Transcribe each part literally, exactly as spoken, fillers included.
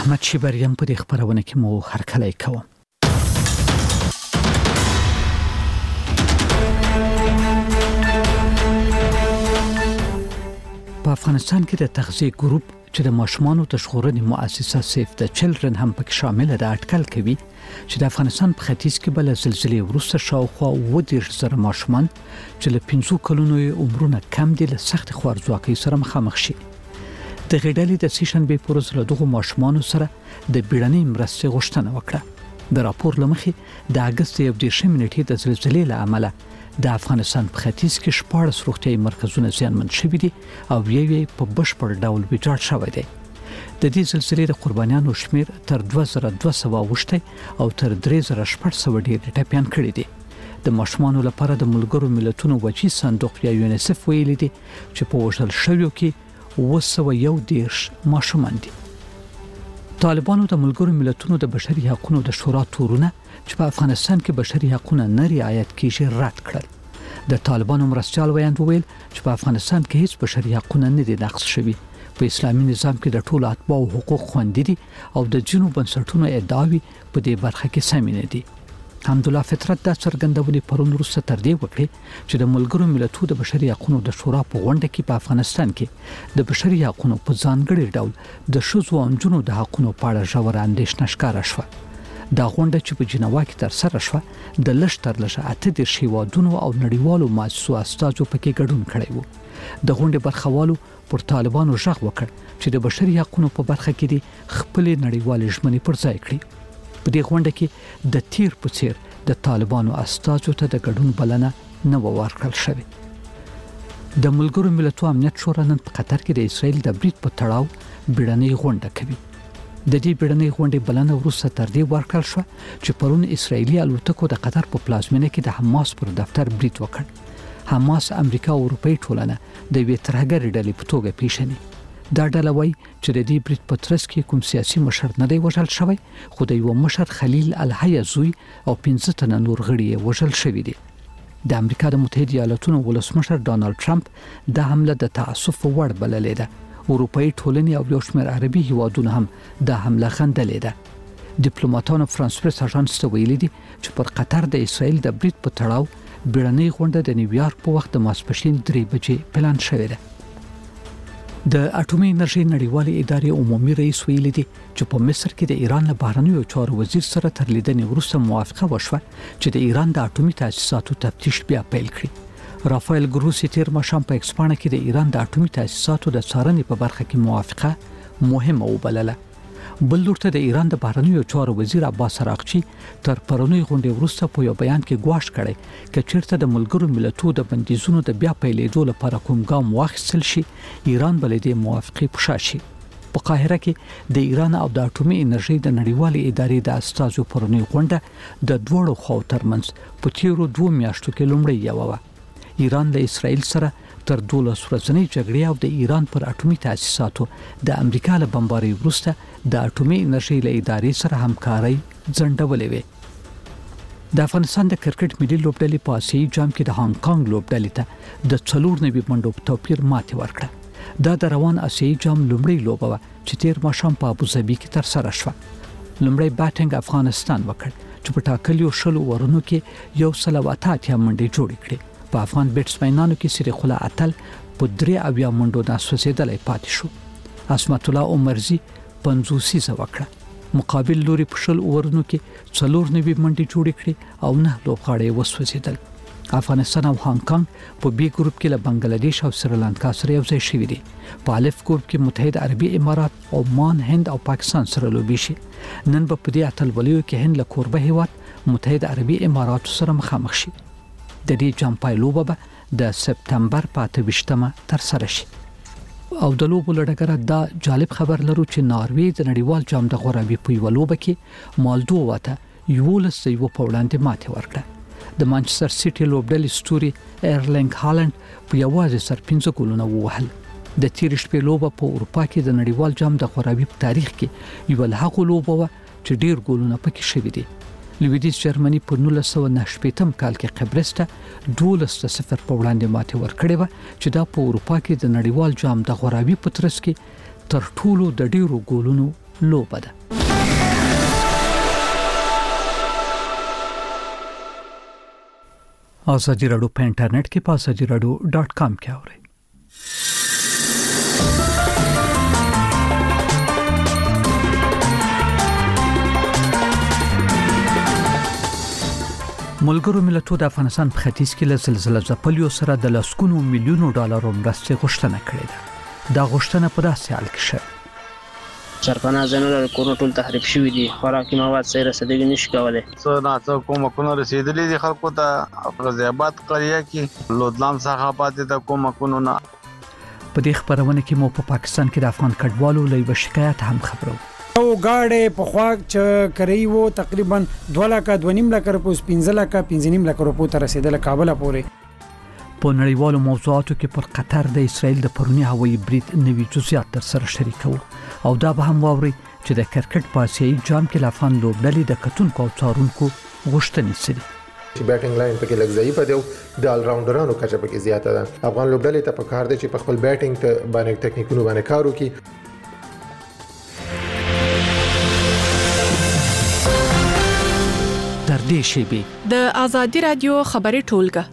احمد شیبریم په دې خبرونه کې مو هرکلی کوم. په افغانستان کې د تغذیه ګروپ چې د ماشومانو د ژغورنې مؤسسه سیف د چلډرن هم پکې شامل ده اټکل کوي چې د افغانستان په ختیځ کې بل زلزلې وروسته شاوخوا اووه دېرش زره ماشومان چې له پنځو کلونو عمرونه کم دي له سخت خوارځواکۍ سره مخامخ شي. د غېډلې د سیشنبې پر ورځ له دغو ماشومانو سره د بیړنۍ مرستې غوښتنه وکړه. د راپور له مخې د اګست یو دېرشمې نېټې د زلزلې له امله د افغانستان په ختیځ کې شپاړس روغتیايي مرکزونه زیانمن شوي دي او یو یې په بشپړ ډول ویجاړ شوی دی. د دې زلزلې د قربانیانو شمیر تر دوه زره دوه سوه اوښتی او تر درې زره شپږ سوه ډېر ټپیان کړي دي. د ماشومانو لپاره د ملګرو ملتونو وچی صندوق یا یونیسف ویلي دي چې په وژل شویو کې اووه سوه یو دېرش ماشومان دي. طالبانو د ملګرو ملتونو د بشري حقوقو د شورا تورونه چې په افغانستان کې بشري حقوق نه رعایت کیږي رد کړل. د طالبانو مرستيال ویاند ویل چې په افغانستان کې هیڅ بشري حقوق نه دي نقض شوي. په اسلامي نظام کې د ټولو اتباعو حقوق خوندي دي او د جنوب بنسټونو ادعاوي په دې برخه کې سمې نه دي. حمدالله فطرت د څرګندونې پرون وروسته تر دې وکړي چې د ملګرو ملتونو د بشري حقوقو د شورا په غونډه کې په افغانستان کې د بشري حقوقو په ځانګړي ډول د ښځو او نجونو د حقوقو په اړه ژوره اندېښنه ښکاره شوه. دا غونډه چې په جنیوا کې تر سره شوه د لږ تر لږه اته دېرش هېوادونو او نړیوالو مؤسسو استازو پکې ګډون کړی و. د غونډې برخوالو پر طالبانو غږ وکړ چې د بشري حقوقو په برخه کې دي خپل نړیوال ژمنې پر ځای کړي. په دې غونډه کې د تیر په څیر د طالبانو استازو ته د ګډون بلنه نه ورکړل شوې. د ملګرو ملتونو امنیت شورا نن په قطر کې د اسرائیل د برید په تړاو بیړنۍ غونډه کوي. د دې بیړنۍ غونډې بلنه وروسته تر دې ورکړل شو چې پرون اسرائیلي الوتکو د قطر په پلازمینه کې د حماس پر دفتر برید وکړ. حماس امریکا او اروپای ټولنه د یوې ترهګرې ډلې په توګه پیژني. دا ډله وایي چې د دې برید په ترڅ کې کوم سیاسي مشر نه دی وژل شوی، خو د یو مشر خلیل الحیه زوی او پنځه تنه نور غړي وژل شوي دي. د امریکا د متحده ایالاتونو ولسمشر ډانلډ ټرمپ دا حمله د تعصب وړ بللې ده. اروپאי ټولنې او یو شمېر عربي هیوادونه هم دا حمله خندلې ده. ډیپلوماټانو فرانس پریس اژانس ته ویلي دي چې پر قطر د اسرائیل د برید په تړاو بیړنۍ غونډه د نیویارک په وخت د ماسپښین درې بجې پلان شوې ده. د اټومي انرژي نړیوالې ادارې عمومي رئیس ویلي دي چې په مصر کې د ایران له بهرنیو چارو وزیر سره تر لیدنې وروسته موافقه وشوه چې د ایران د اټومي تاسیساتو تفتیش بیا پیل کړي. رافایل ګروسی تیر ماښام په ایکسپانه کې د ایران د اټومي تاسیساتو د څارنې په برخه کې موافقه مهمه وبلله. بل لورته د ایران د بهرنیو چارو وزیر عباس عراقچي تر پرونی غونډې وروسته په یو بیان کې ګواښ کړی چې چیرته د ملګرو ملتونو د بندیزونو د بیا پیلېدو لپاره کوم ګام واخیستل شي ایران بل دې موافقه پوښا شي. په قاهره کې د ایران او د اټومي انرژي د نړیوالې ادارې د استازو پرونی غونډه د دوړو خو ترمنځ په تیرو دوه میاشتو کې لومړی یو و. ایران له اسرائیل سره تر دولس ورځنۍ جګړې او د ایران پر اټومي تاسیساتو د امریکا له بمبارۍ وروسته د اټومي انرژي له ادارې سره همکاري ځنډولې وې. د افغانستان د کرکټ ملي لوبډلې په آسیایي جام کې د هانګ کانګ لوبډلې ته د څلور نوي منډو په توپیر ماتې ورکړه. دا د روان آسیایي جام لومړی لوبه وه چې تیر ماښام په ابوظبي کې ترسره شوه. لومړی بیټینګ افغانستان وکړ چې په ټاکلیو شلو اورونو کې یو سل او اته اتیا منډې جوړې کړې. په افغان بیټسمنانو کې سریح الله اتل په درې اویا منډو ناسوځېدلی پاتې شو. عصمت الله عمرزي پنځوسیزه وکړه. مقابل لوري په شل اورونو کې څلور نوي منډې جوړې کړې او نه لوبغاړي وسوځېدل. افغانستان او هانګ کانګ په بي ګروپ کې له بنگلاديش او سریلانکا سره یو ځای شوي دي. په الف ګروپ کې متحده عربي امارات، عمان، هند او پاکستان سره لوبي شي. نن په دې اتلولیو کې هند له کوربه هیواد متحده عربي امارات سره مخامخ شي. د دې جام پایلوبه به د سپتمبر په اته ویشتمه تر سره شي. او د لوبو لړګره دا جالب خبر لرو چې ناروې د نړیوال جام د غوړاوي په یو لوبه کې مالدووا ته یولس یو په وړاندې ماتې ورکړه. د مانچستر سیټي لوبډلې ستوري ایرلینګ هالند په یوازې سر پنځه ګولونه ووهل. د تیر شپې لوبه په اروپا کې د نړیوال جام د غوړاوي په تاریخ کې یو له هغو لوبو و چې ډیر ګولونه پکې شوي دي. لویدیځ جرمني په نولس سوه نهه شپېتم کال کې قبرس ته دولس صفر په وړاندې ماتې ورکړې وه چې دا په اروپا کې د نړیوال جام د غوړاوي په ترڅ کې تر ټولو د ډیرو ګولونو لوبه ده. آزادی راډیو په انټرنیټ کې په آزادی راډیو ډاٹ کام کې اورئ. ملګرو ملتونو د افغانستان په ختیځ کې له زلزلې ځپلیو سره د لسګونو میلیونو ډالرو مرستې غوښتنه کړې ده. دا غوښتنه په داسې حال کې شوه سرپناه ځایونه کورونه ټول تخریب شوي دي، خوراکي مواد صحیح رسیدګي نشي کولی. څه ناڅه کومکونه رسیدلي دي خلکو ته. غازي آباد قریه کې لودلام څخه پاتې د کومکونو نه. په دې خبرونه کې مو په پاکستان کې د افغان کډوالو له یو شکایت هم خبرو. او گاډي په خوا چې کوي وو تقریبا دوه لک دوه نیم لک روپو پنځه لک پنځه نیم لک روپو ته رسیدل کابل پورې. په نړیوالو موضوعاتو کې پر قطر د اسرائیل د پرونی هوایي برید نوي جزئیات تر سره شریکو او دا به هم واوري چې د کرکټ په آسیایي جام کې لافان لوبډلې د کتونکو او څارونکو غوښتنې سړي چې بیټینګ لاین پکې لږ ضعیف دی، د آل راونډرانو کچه پکې زیاته ده. افغان لوبډلې ته پکار دی چې په خپل بیټینګ ته باندې ټیکنیکونو باندې کار وکړي. در دې شیبي د آزادی رادیو خبري ټولګه.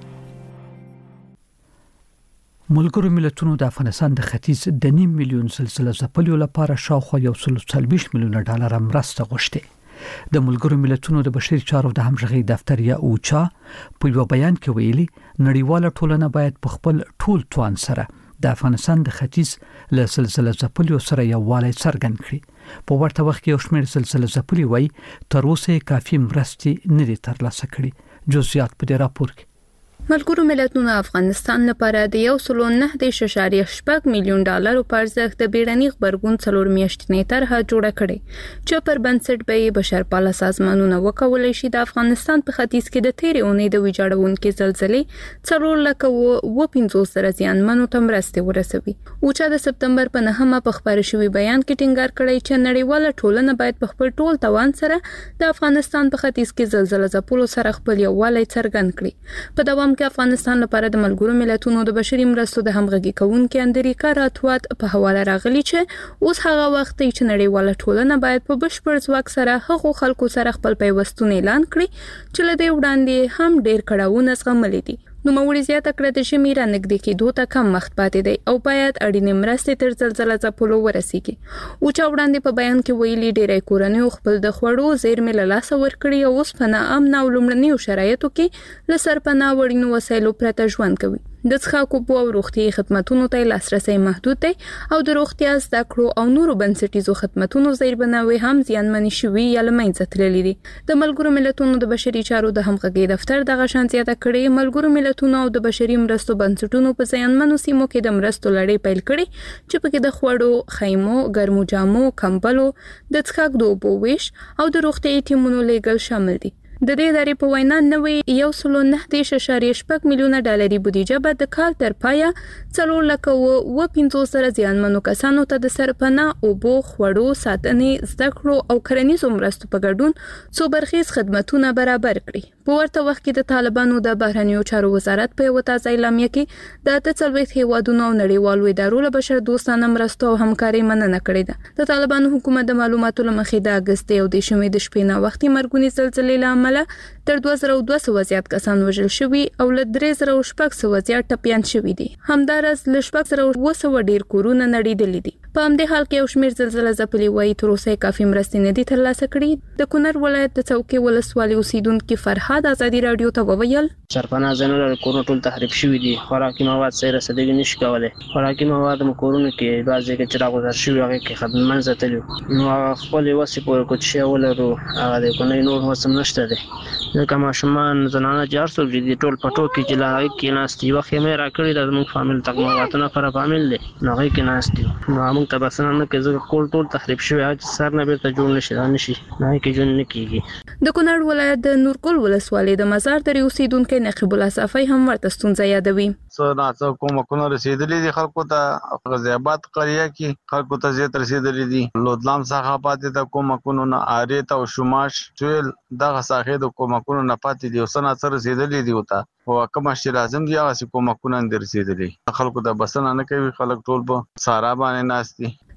ملګرو ملتونو د افغانستان د ختیځ د نیم میلیون زلزلې ځپلیو لپاره شاوخوا یو سل څلوېښت میلیونه ډالر مرسته غوښتې. د ملګرو ملتونو د بشري چارو د همغږي دفتر یا اوچا په یو بیان کې ویلي نړیواله ټولنه باید په خپل ټول توان سره د افغانستان د ختیځ له زلزلې ځپلیو سره یو والی څرګند کړي. په ورته وخت کې یو شمېر زلزلې ځپلي وایي تر اوسه کافي مرستې نه دي ترلاسه کړي. جزئیات په دې راپور کې. ملګرو ملتونو افغانستان لپاره د یو سل نه اعشاریه شپږ میلیون ډالرو په ارزښت د بیړني خبرګون څلور میاشتنې طرحه جوړه کړې چې پر بنسټ به بشرپاله سازمانونه وکولای شي د افغانستان په ختیځ کې د تیرې اونۍ د ویجاړونکو زلزلې څلور لک و پنځوس زره زیانمنو ته مرستې ورسوي. اوچا د سپتمبر په نهمه په خبري شوی بیان کې ټینګار کړی چې نړیواله ټولنه باید په خپل ټول توان سره د افغانستان په ختیځ کې زلزلې ځپلو سره خپل یووالی څرګند کړي. په دوام کې افغانستان لپاره د ملګرو ملتونو د بشري مرستو د همغږي کوونکو اندریکا راتوات په حواله راغلي چې اوس هغه وخت دی چې نړیواله ټولنه باید په بشپړ ځواک سره هغو خلکو سره خپل پیوستون اعلان کړي چې له دې وړاندې هم ډېر کړهونه زغملي دي. نو موري زیاته کړه د ژمي را نږدې کېدو ته کم وخت پاتې دی او باید اړینې مرستې تر زلزلې ځپلو ورسیږي. اوچا وړاندې په بیان کې ویلي ډېری کورنۍ خپل د خوړو زیرمې له لاسه ورکړي او اوس په ناامن او لومړنیو شرایطو کې له سرپناه وړینو وسایلو پرته ژوند کوي. د څښاک اوبو او روغتیايي خدماتونو ته لاسرسي محدود دی او د روغتیا زده کړو او نورو بنسټیزو خدماتونو زیربناوي هم زیانمنې شوي یا له منځه تللي دي. د ملګرو ملتونو د بشري چارو د همغږي دفتر دغه شان زیاته کړې ملګرو ملتونو او د بشري مرستو بنسټونو په زیانمنو سیمو کې د مرستو لړۍ پیل کړي چې پکې د خوړو، خیمو، ګرمو جامو، کمبلو، د څښاک د اوبو ویش او د روغتیايي ټیمونو لیږل شامل دي. د دې ادارې په وینا نوې یو سل نه اعشاریه شپږ میلیونه ډالري بودیجه به د کال تر پایه څلور لک و پنځوس زره زیانمنو کسانو ته د سرپناه، اوبو، خوړو، ساتنې، زده کړو او کرنیزو مرستو په ګډون څو برخیز خدماتونه برابر کړي. په ورته وخت کې د طالبانو د بهرنیو چارو وزارت په یو تازه اعلامیه کې د اته څلوېښت هیوادونو او نړیوالو ادارو له بشر دوستانه مرستو او همکارۍ مننه کړې ده. د طالبانو حکومت د معلوماتو له مخې د اګست یو دیشمې د شپې نه وختي مرګونی زلزلې له تر دوه زره دوه سوه زیات کسان وژل شوي او له درې زره شپږ سوه زیات ټپیان شوي دي. همدارس له شپږ زره اووه سوه ډیر کورونه نړیدلي دي. په همدې حال کې یو شمېر زلزلې ځپلي وایي تر اوسه کافي مرستې نه دي ترلاسه کړي. د کونړ ولایت د څوکۍ ولسوالۍ اوسیدونکي فرهاد آزادي رادیو ته وویل سرپناه ځایونه کورونه ټول تخریب شوي دي، خوراکي مواد صحیح رسیدګي نشي کولی. خوراکي مواد مو کورونو کې بعضې کې چې راغوځار شوي هغې کې خدمت منځه تللي نو هغه خپلې وسې پورې کوچ شی ولرو هغه د کونړ نور وس هم نشته دی. ځکه ماشومان زنانه چې هر څوک دي ټول په ټوکې چې له هغې کېناست یوه خیمه یې راکړې ده زموږ فامیل تقماواتونه پر فامیل دی نو هغې کېناست دي نو موږ ته بسنه نه کوي ځکه کور ټول تخریب شوی هغه چې سر نه بېرته جوړ نه شي دا نه شي نو هغې کې ژوند نه کېږي. د کونړ ولایت د نورګل ولسوالۍ د مزار درې اوسیدونکی نقیب الله صافی هم ورته ستونزه یادوي. څه ناڅه کومکونه رسېدلي دي خلکو ته. غازي آباد قریه کې خلکو ته زیات رسېدلي دي. لودلام څخه پاتې د کومکونو نه آریت او شماش سویل دغه ساحې د کومکونو نه پاتې دي او څه ناڅه رسېدلي دي ورته خو کومه چې لازم دي هغسې کومکونه نه دي رسېدلي. خلکو ته بسنه نه کوي، خلک ټول په سارا باندې ناست دي.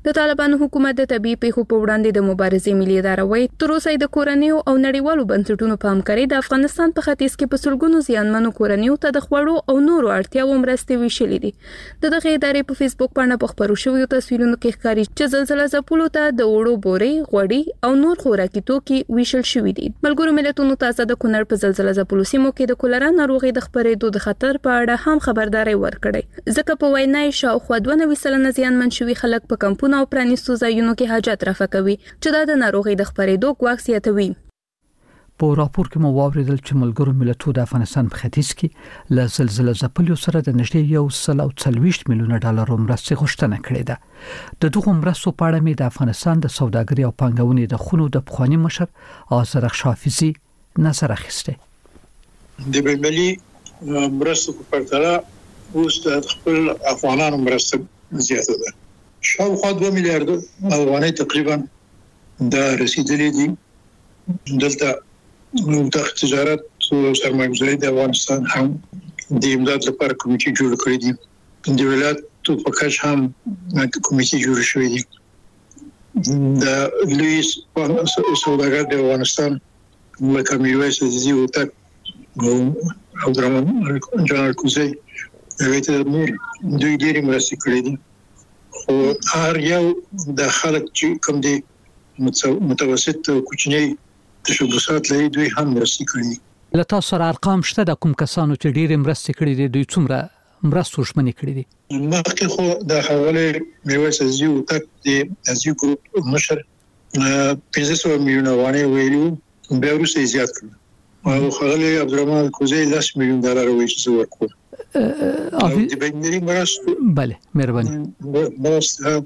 د طالبانو حکومت د طبي پیښو په وړاندې د مبارزې ملي اداره وایي تر اوسه د کورنیو او نړیوالو بنسټونو په همکارۍ د افغانستان په ختیځ کې په سلګونو زیانمنو کورنیو ته د خوړو او نورو اړتیاوو مرستې ویشلې دي. د دغه ادارې په فیسبوک باندې په خبرو شویو تصویرونو کې ښکاري چې زلزلہ ځپلو ته د وړو بورې، غوړي او نور خوراکي توکي ویشل شوي دي. ملګرو ملتونو تازه د کونړ په زلزلہ ځپلو سیمو کې د کولرا ناروغي د خپرېدو د خطر په اړه هم خبرداري ورکړې. ځکه په وینا یې شاوخوا دوه نوي سلنه زیانمن شوي خلک په کمپونو او پرانیستو ځایونو کې حاجت رفع کوي چې دا د ناروغي د خپرېدو ګواښ زیاتوي. په راپور کې مو واوریدل چې ملګرو ملتونو د افغانستان په ختیځ کې له زلزلہ ځپلو سره د نږدې یو سل او څلوېښت میلیونه ډالر مرستې غوښتنه کړې ده. د دغو مرستو په اړه مې د افغانستان د سوداګرۍ او پانګونې د خونو د پخوانی مشر آذر شافعي نظر اخیسته. د بلبلي مرستو په پرتله اوس د خپل افغانانو مرسته زیاته ده. شاوخوا دوه میلیارډ افغانۍ تقریبا د رسیدلې دي. دلته د تجارت او سرمایه‌گذاري د افغانستان هم د امداد لپاره کمیټې جوړ کړې دي. د ولایتو په کچه هم کمیټې جوړ شوې دي. د لویس سوداګر د افغانستان لکه میرویس عزیزي او تک او درمان جنرال کوزي هغه نور دوی ډېری مرستې کړې دي. خو هر یو د خلک چې کوم دي متوسط او کوچنی تشبثات لري دوی هم مرستې کړي. له تاسو سره ارقام شته د کوم کسانو چې ډېر مرستې کړي دي دوی څومره مرستو شمنې کړي دي؟ مخکې خو د حواله میرویس عزیزي او تک د عزیزي ګروپ مشر پنځه سوه میلیونه افغانۍ ویلو بیا وروسته زیات کړل او خغلی عبدالرحمن کوزي لس میلیون ډالر ویل ورکړ. او د بینري مرستو بله مهرباني مرسته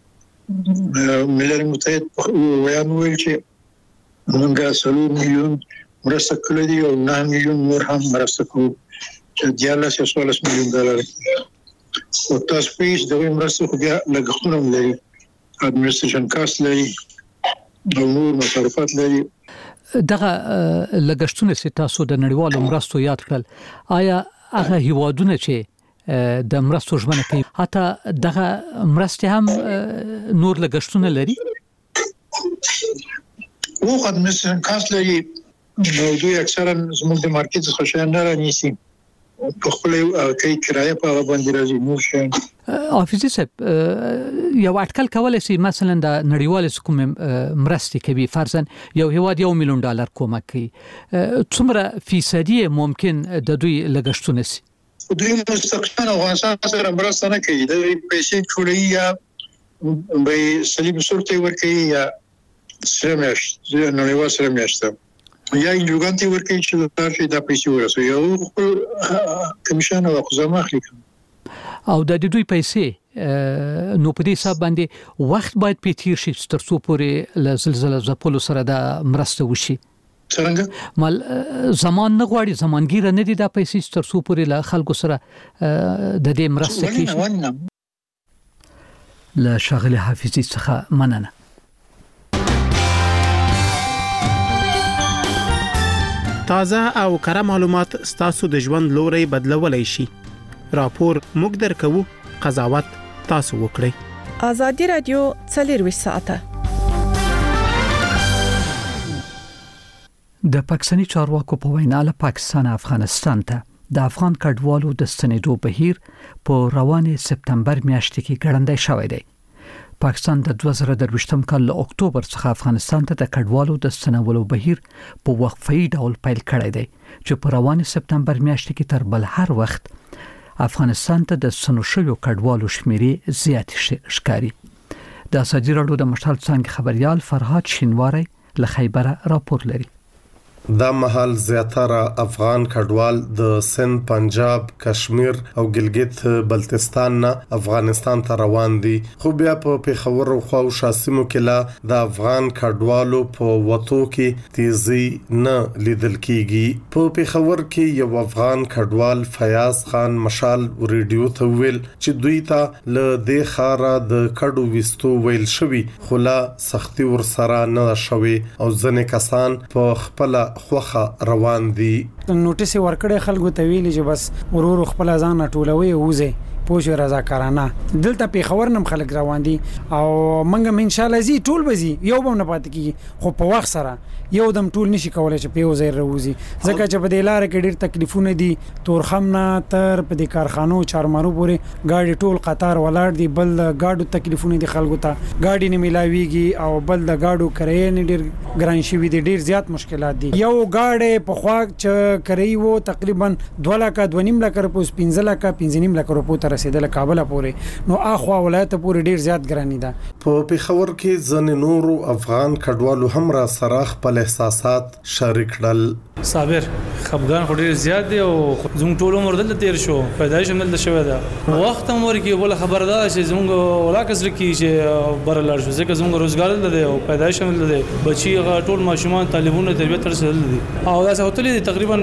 ملل متحد ویان ویل چې موږ څلور میلیون مرسته کړې دي او نه میلیون نور هم مرسته کوو چې دیارلس یا څوارلس میلیون ډالر. او تاسو پیش د مرستو خو بیا لګښتونه لري، اډمنسټریشن کاست لري او نور مصارفات لري. دغه لګښتونه چې تاسو د نړیوالو مرستو یاد کړل، آیا هغه هیوادونه چې د مرستو ژمنه کوي حتی دغه مرستې هم نور لګښتونه لري؟ او اډمنسټریشن کاست لري نو دوی اکثرا زموږ د مارکیټ څخه شیان نه رانیسي په خپل کوي کرایه په باندې راځي نور شیان. حافظي صاحب یو اټکل کولای شي مثلا د نړیوال حکومت مرستې کوي فرضاً یو هیواد یو میلیون ډالر کومک کوي، څومره فیصدي ممکن د دوی لګښتونه سي؟ دوی مستقیما افغانستان سره مرسته نه کوي، د پیسې ټولې یا به صلیب صورت ورکوي یا سره میاشت نړیوال سره میاشت یا انجوګانتي ورکوي چې د تاسو د پیسې ورسوي یو خپل کمیشن او خزانه اخلي. او د دوی پیسې نو په دې حساب باندې وخت باید په تیر شي تر څو پورې له زلزلہ ځپلو سره د مرسته وشي. څنګه مال زمان نه غواړي، زمانګیره نه دي د پیسې تر څو پورې له خلکو سره د دې مرسته کیږي. له شاغلي حافظي څخه مننه. تازه او کره معلومات ستاسو د ژوند لوري بدلولای شي. راپور موږ درکو، قضاوت تاسو وکړئ. ازادي رادیو څلور ساعته د پاکستاني چارواکو په وینا له پاکستان افغانستان ته د افغان کډوالو د ستنېدو بهیر په روانه سپتمبر میاشت کې ګړندی شوی دی. پاکستان د دوه زره درویشتم کال له اکتوبر څخه افغانستان ته د کډوالو د ستنولو بهیر په وقفه‌ای ډول پیل کړی دی چې په روانه سپتمبر میاشت کې تر بل هر وخت افغانستان ته د سنو شویو کډوالو شمیرې زیات ښکاري. د ازادي راډیو د مشال څنګه خبريال فرهاد شینواری له خیبر راپور لري. دا مهال زیاتره افغان کډوال د سند، پنجاب، کشمیر او ګلګت بلتستان نه افغانستان ته روان دي. خو بیا په پیښور او خو شاسمو کې لا د افغان کډوالو په وټو کې تیزی نه لیدل کیږي. په پیښور کې یو افغان کډوال فیاض خان مشال ریډیو ته ویل چې دوی ته له دې خاره د کډو وستو ویل شوی خو لا سختي ور سره نه شوي او ځنې کسان په خپل خوخه روان دي. نوټیس ورکړې خلکو ته ویلي چې بس ورور خپل ځان ټولوي او وځي پوه رضاکارانه دلته پیښور نم خلک روان دي او منګه ان شاء الله زی ټول بزي یو به نه پات کیږي خو په وخت سره یو دم ټول نشي کولای چې په وزیر روزي ځکه چې په دې لار کې ډېر تکلیفونه دي تورخم نه تر په دې کارخانو چارمارو پورې گاډي ټول قطار ولاړ دي بل گاډو تکلیفونه دي خلکو ته گاډي نه ملاويږي او بل د گاډو کرایې نه ډېر ګران شي دي ډېر زیات مشکلات دي یو گاډي په خوا چې کرایي وو تقریبا دوه لک دوه نیم لک روپو پنځه لک پنځه نیم لک روپو ته رسیدل کابل پورې نو اخوا ولایت پورې ډېر زیات ګرانی ده په پیښور کې ځنې نورو افغان کډوالو هم را سره خپل احساسات شریک کړل. صابر خپګان خو ډیر زیات دی او زموږ ټول عمر دلته تیر شو پیدایش هم دلته شوی دا وخت هم ورکی بل خبردار چې زموږ ولاکس رکی چې بر لار شو ځکه زموږ روزګار دلته دی او پیدایش هم دلته دی بچي ټول ماشومان طالبونه تربیت ترسل دي او دا څه هوتلې تقریبا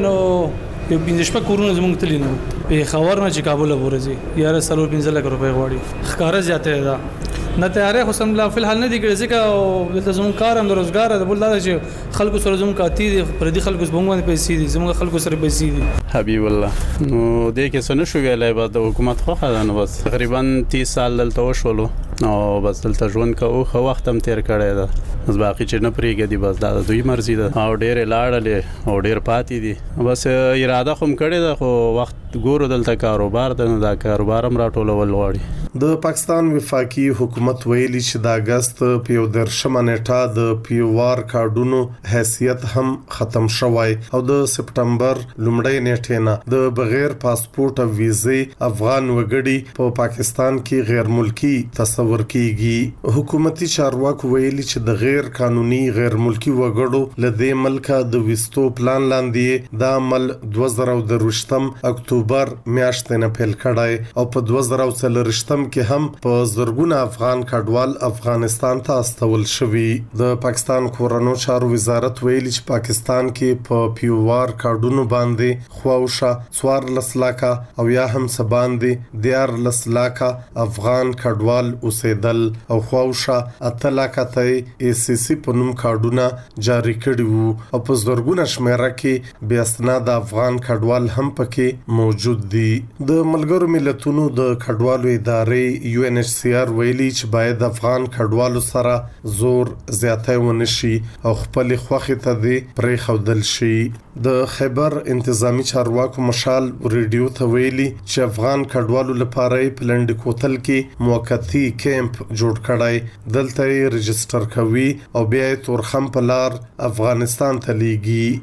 یو پنځه شپږ کورونه زموږ تللی نو په خبر نه چې کابل ورځي یاره سلو پنځه لک روپۍ غواړي ښکارا زیاته ده نه تیارې خو سم لا فل حال نه دی کړی ځکه دلته زموږ کار هم د روزګار د بل دا چې خلکو سره زموږ کاتی دي پر دې خلکو زموږ باندې پیسې دي زموږ خلکو سره پیسې دي حبیب الله نو دې کې څه نه شو ویلای بعد د حکومت خو خدانه بس تقریبا تیس سال دلته وشولو او بس دلته ژوند کوو خو وخت هم تیر کړی دا بس باقي چې نه پریږدي بس دا د دوی مرزي ده او ډېر لاړلې او ډېر پاتې دي بس اراده خو کړی ده خو وخت ګورو دلته کاروبار ده دا کاروبار هم راټولول غواړي. د پاکستان وفاقي حکومت ویلي چې د اگست په یو درشمه نیټه د پیوار کارډونو حیثیت هم ختم شوی او د سپټمبر لومړۍ نیټه نه د بغیر پاسپورت او ویزې افغان وګړي په پاکستان کې غیر ملکی تصور کیږي. حکومتي چارواکو ویلي چې د غیر قانوني غیر ملکی وګړو لدې ملک د وستو پلان لاندې د عمل دوه زره دروشتم اکتوبر میاشتې نه پیل کړای او په دوه زره څلورشتم کې هم په زرګونه افغان کډوال افغانستان ته استول شوی. د پاکستان کورونو چارو وزارت ویلي چې پاکستان کې په پیوار کارډونو باندې خواوشه څوار لسلاکه او یا هم سباندې دیار لسلاکه افغان کډوال اوسېدل او خواوشه اتلاکه ته ای سی سی په نوم کارډونه جاری کړي وو او په زرګونه شمیره کې بیا اسناد افغان کډوال هم پکې موجود دي. د ملګرو ملتونو د کډوالو ادارې یو ان ایچ سی آر ویلي چې باید افغان کډوالو سره زور زیاتی ونشي او خپل خوخي ته دی پرې خودل شي. د خیبر انتظامی چارواکو مشال ریډیو ته ویلي چې افغان کډوالو لپاره په لند کوتل کې موقتی کیمپ جوړ کړای دلته یې رجستر کوي او بیا یې تورخم په لار افغانستان ته لیږي.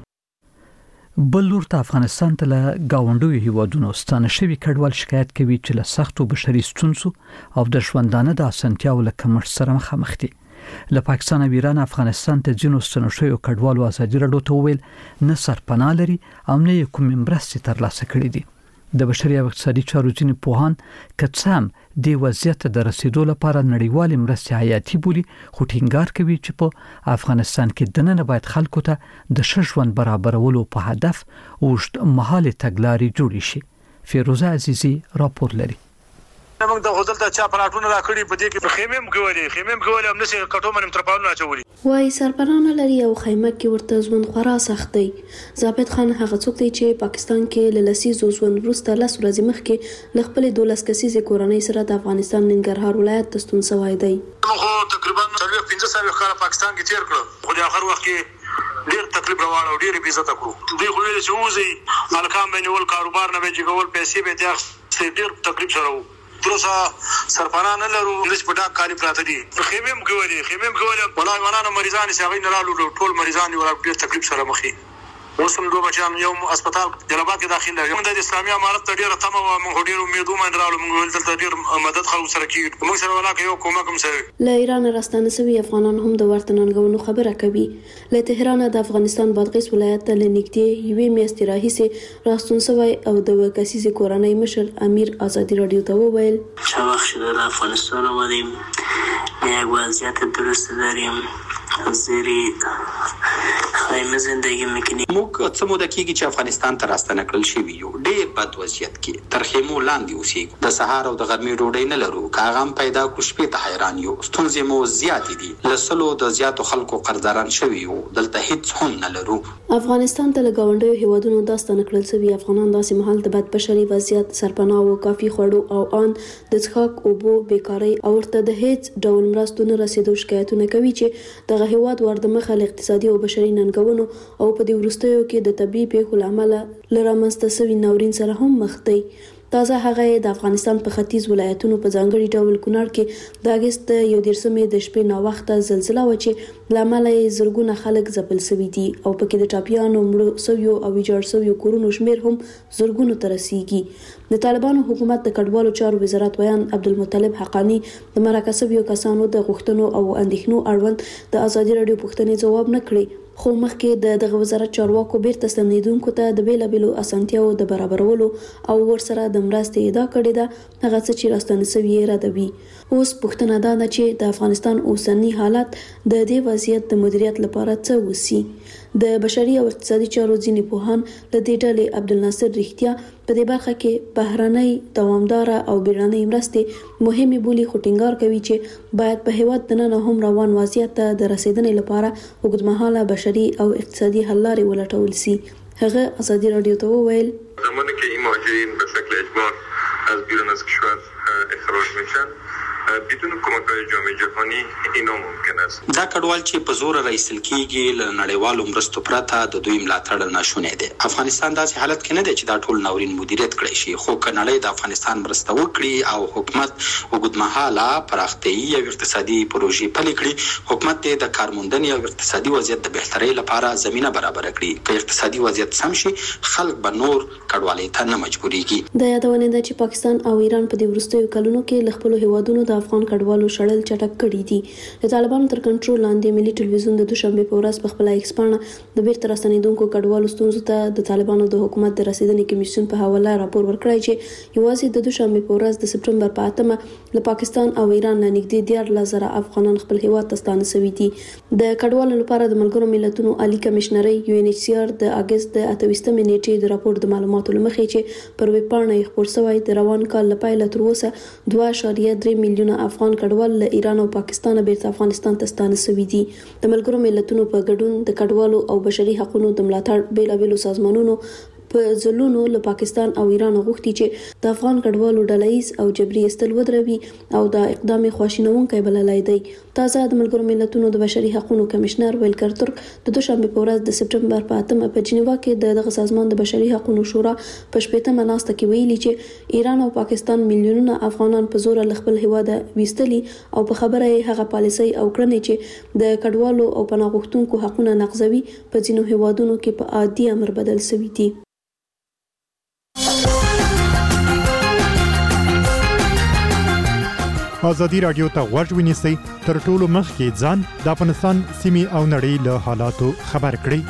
بل لور ته افغانستان ته له گاونډیو هیوادونو ستانه شوی کډوال شکایت کوي چې له سختو بشري ستونزو او د ژوندانه د اسانتیاو له کمښت سره مخامخ دي. له پاکستان او ایران افغانستان ته ځینو ستنو شوی کډوالو ازادي راډیو ته ویل نه سرپناه لري او نه کوم مرستې ترلاسه کړې دي. د بشري او اقتصادي چارو ځینې پوهان کڅام د وضعیت د رسیدو لپاره نړیوال مرستې حیاتي بولي خو ټینګار کوي چې په افغانستان کې دننه باید خلکو ته د ښه ژوند برابرولو په هدف اوږد مهاله تګلارې جوړې شي. فیروزه عزیزی راپور لري. موږ د هوټل ته چا پراټونه راکړي په دې کې خیمه مګولې خیمه مګولې هم نشي کټو منم ترپاونه اچولي وای سرپرانه لري او خیمه کې ورته ژوند خورا سخت دی. ثابت خان هغه څوک دی چې پاکستان کې للسیزو ژوند وروسته لس ورځې مخکې ل خپل دولس کسیزه کورنۍ سره د افغانستان ننګرهار ولایت ته ستون شوی دی. موږ تقریبا پنځه سال کال پاکستان کې تیر کړو خو د اخر وخت کې ډیر تکلیف راوړ او ډیر عزت کړو. دوی خو ویل چې وځي الکام بینول کاروبار نه به جوړول پیسې به ته ډیر تکلیف سره پروسه سرپرانه لرو د سپټا کاری پراته دي خیمه مګولې خیمه مګولې ولای ورانه مریضان چې هغه نه رالو ټول مریضان ورا ډیر تکلیف سره مخې اوسم دوه بچان یو هسپتال جلبات کې داخله یو د اسلامي امارت ته ډیره تمه او موږ ډیر امید ومن رالو موږ دلته ډیر مدد خلکو سره کیږي موږ سره ولاکه یو کومه کوم سره له ایران راستانه سوي افغانان هم د ورته ننګونو خبره کوي. له تهران د افغانستان بادغیس ولایت ته لنیکته یوې میاشتې راهیسه راستون سوي او د وکاسي کورنۍ مشر امیر ازادي رادیو ته وویل چې وخت د افغانستان آمدیم یک وضعیت درست داریم زیری خیمه زندگی میکنیم. موږ څه موده کېږي چې افغانستان ته راستنه کړل شوي یو. ډېر بد وضعیت کې تر خیمو لاندې اوسېږو. د سهار او د غرمې ډوډۍ نه لرو. که هغه هم پیدا کړو شپې ته حیران یو. ستونزې مو زیاتې دي. له سلو د زیاتو خلکو قرضداران شوي یو. دلته هیڅ هم نه لرو. افغانستان ته له ګاونډیو هیوادونو دا ستنه کړل شوي افغانان داسې مهال د بدبشري وضعیت، سرپناه او کافي خوړو او ان د څښاک اوبو، بیکارۍ او ورته د هیڅ ډول مرستو نه رسیدو شکایتونه کوي چې دغه هیواد وردمخه له اقتصادي او بشري ننګونو او په دې وروستیو کې د طبي پیښو له امله له رامنځته شوي ناورین سره هم مخ دی. تازه هغه د افغانستان په ختیځ ولایتونو په ځانګړي ډول کونړ کې د اګست یو دیرشمې د شپې ناوخته زلزله و چې له امله یې زرګونه خلک ځپل شوي دي او پکې د ټاپیانو مړو شویو او ویجاړ شویو کورونو شمیر هم زرګونو ته رسیږي. د طالبانو حکومت د کډوالو چارو وزارت ویان عبدالمطلب حقانی د مرکه شویو کسانو د غوښتنو او اندېښنو اړوند د ازادي راډیو پوښتنې ځواب نه کړی، خو مخکې د دغه وزارت چارواکو بیرته ستنیدونکو ته د بیلابیلو اسانتیاو د برابرولو او ورسره د مرستې ادعا کړې ده، هغه څه چې راستنه شوي یې ردوي. اوس پوښتنه دا ده چې د افغانستان اوسنی حالت د دې وضعیت د مدیریت لپاره څه وسی. د بشري او اقتصادي چارو ځینې پوهان له دې ډلې عبدالناصر رښتیا په دې برخه کې بهرنۍ دوامداره او بیړنۍ مرستې مهمې بولي، خو ټینګار کوي چې باید په هیواد دننه هم روان وضعیت ته د رسیدنې لپاره اوږدمهاله بشري او اقتصادي حل لارې ولټول شي. هغه ازادي رادیو ته وویل زمانی که این مهاجرین به شکل اجبار از بیرون از کشور اخراج میشن بدون کمک‌های جامعه جهانی اینا ممکن است. دا کډوال چې په زور رئیسل کېږي له نړیوالو مرستو پرته د دوی ملاتړ ناشونی دی. افغانستان داسې حالت کې نه دی چې دا ټول ناورین مدیریت کړی شي، خو که نړۍ د افغانستان مرسته وکړي او حکومت اوږدمهاله پراختیایي او اقتصادي پروژې پلي کړي، حکومت د کارموندنې او اقتصادي وضعیت د بهترۍ لپاره زمینه برابره کړي. که اقتصادي وضعیت سم شي، خلک به نور کډوالۍ ته نه مجبورېږي. د یادونه ده چې پاکستان او ایران په دې وروستیو کلونو کې له خپلو هیوادونو د افغان کډوالو شړل چټک کړي دي. د طالبانو تر کنټرول لاندې ملي ټلویزیون د دوشنبه په ورځ په خپل ایکس پاڼه د بیرته راستنیدونکو کډوالو ستونزو ته د طالبانو د حکومت د رسیدنې کمیسیون په حواله راپور ورکړی چې یوازې د دوشنبه په ورځ د سپټمبر په اتمه له پاکستان او ایران نه نږدې دیارلس زره افغانان خپل هیواد ته ستانه شوي دي. د کډوالو لپاره د ملګرو ملتونو عالی کمشنري یو ان ایچ سی آر د اګست د اته ویشتمې نیټې د راپور د معلوماتو لمخې چې پر ویب پاڼه یې خپور شوی د روان کال له پیله تر اوسه دوه اعشاریه درې میلیونه افغان کډوال له ایران او پاکستان بیرته افغانستان ته ستانه شوي دي. د ملګرو ملتونو په ګډون د کډوالو او بشري حقوقو د ملاتړ بیلابیلو سازمانونو په ځلونو له پاکستان او ایران غوښتي چې د افغان کډوالو ډلهیز او جبري استل ودروي او د اقدام خواشینونکي بللای دی. تازه د ملګرو ملتونو د بشري حقوقو کمشنر ویلکر ترک د دوشنبه په ورځ د سپټمبر په اتمه په جنیوا کې دغه سازمان د بشري حقوقو شورا په شپږمه ناسته کې ویلي چې ایران او پاکستان میلیونونه افغانان په زور له خپل هیواد ویستلي او په خبره هغه پالیسي او کړنې چې د کډوالو او پناه غوښتونکو حقوقونه نقضوي په ځینو هیوادونو کې په عادي امر بدل شوي دي. ازادي راډیو ته غوږ ونیسئ تر ټولو مخکې ځان د افغانستان سیمې او نړۍ له حالاتو خبر کړئ.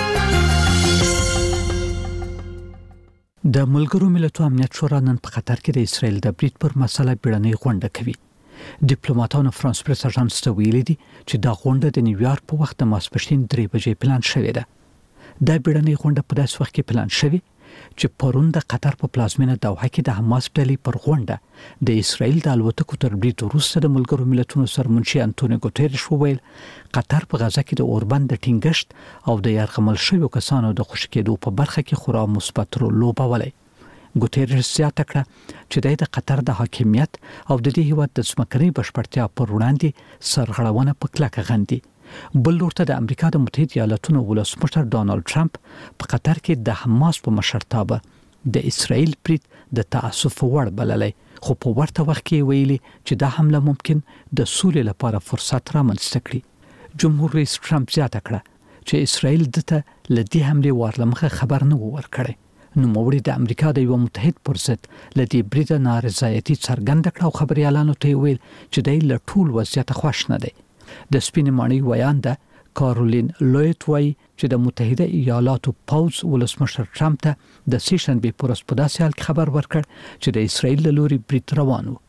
د ملګرو ملتونو امنیت شورا نن په قطر کې د اسرایل د برید پر مسله بیړنۍ غونډه کوي. ډیپلوماټانو فرانس پریس اژانس ته ویلي دي چې دا غونډه د نیویارک په وخت د ماسپښین درې بجې پلان شوې ده. دا بیړنۍ غونډه په داسې وخت کې پلان شوې چې پرون د قطر په پلازمینه دوحه کې د حماس ډلې پر غونډه د اسرایل د الوتکو تر برید وروسته د ملګرو ملتونو سرمنشي انټونیو ګوتریش وویل قطر په غزه کې د اوربند د ټینګښت او د یرغمل شویو کسانو د خوشی کېدو په برخه کې خورا مثبت رول لوبولی. ګوتریش زیاته کړه چې د قطر د حاکمیت او د دې هیواد د ځمکنۍ بشپړتیا پر وړاندې سرغړونه په کلکه غندي. بل لورته د امریکا د متحده ایالاتونو ولسمشر ډانلډ ټرمپ په قطر کې د حماس په مشرتابه د اسرایل برید د تاسف وړ بللی، خو په ورته وخت کې ویلي چې دا حمله ممکن د سولې لپاره فرصت رامنځته کړي. جمهور رئیس ټرمپ زیاته کړه چې اسرایل دته ل دې حمله ورلمخه خبر نه ورکړي. نو موري د امریکا د یو متحد پر ضد ل دې برید نارضایتي څرګنده کړه او خبريالانو ته ویل چې د ل ټول وضعیت خوښ نه دی. د سپینې ماڼۍ ویانده کارولین لویت وای چې د متحده ایالاتو پوز ولسمشر ټرمپ ته د سیشن به پرس په داسې حال خبر ورکړ چې د اسرایل له لوري برید روان و.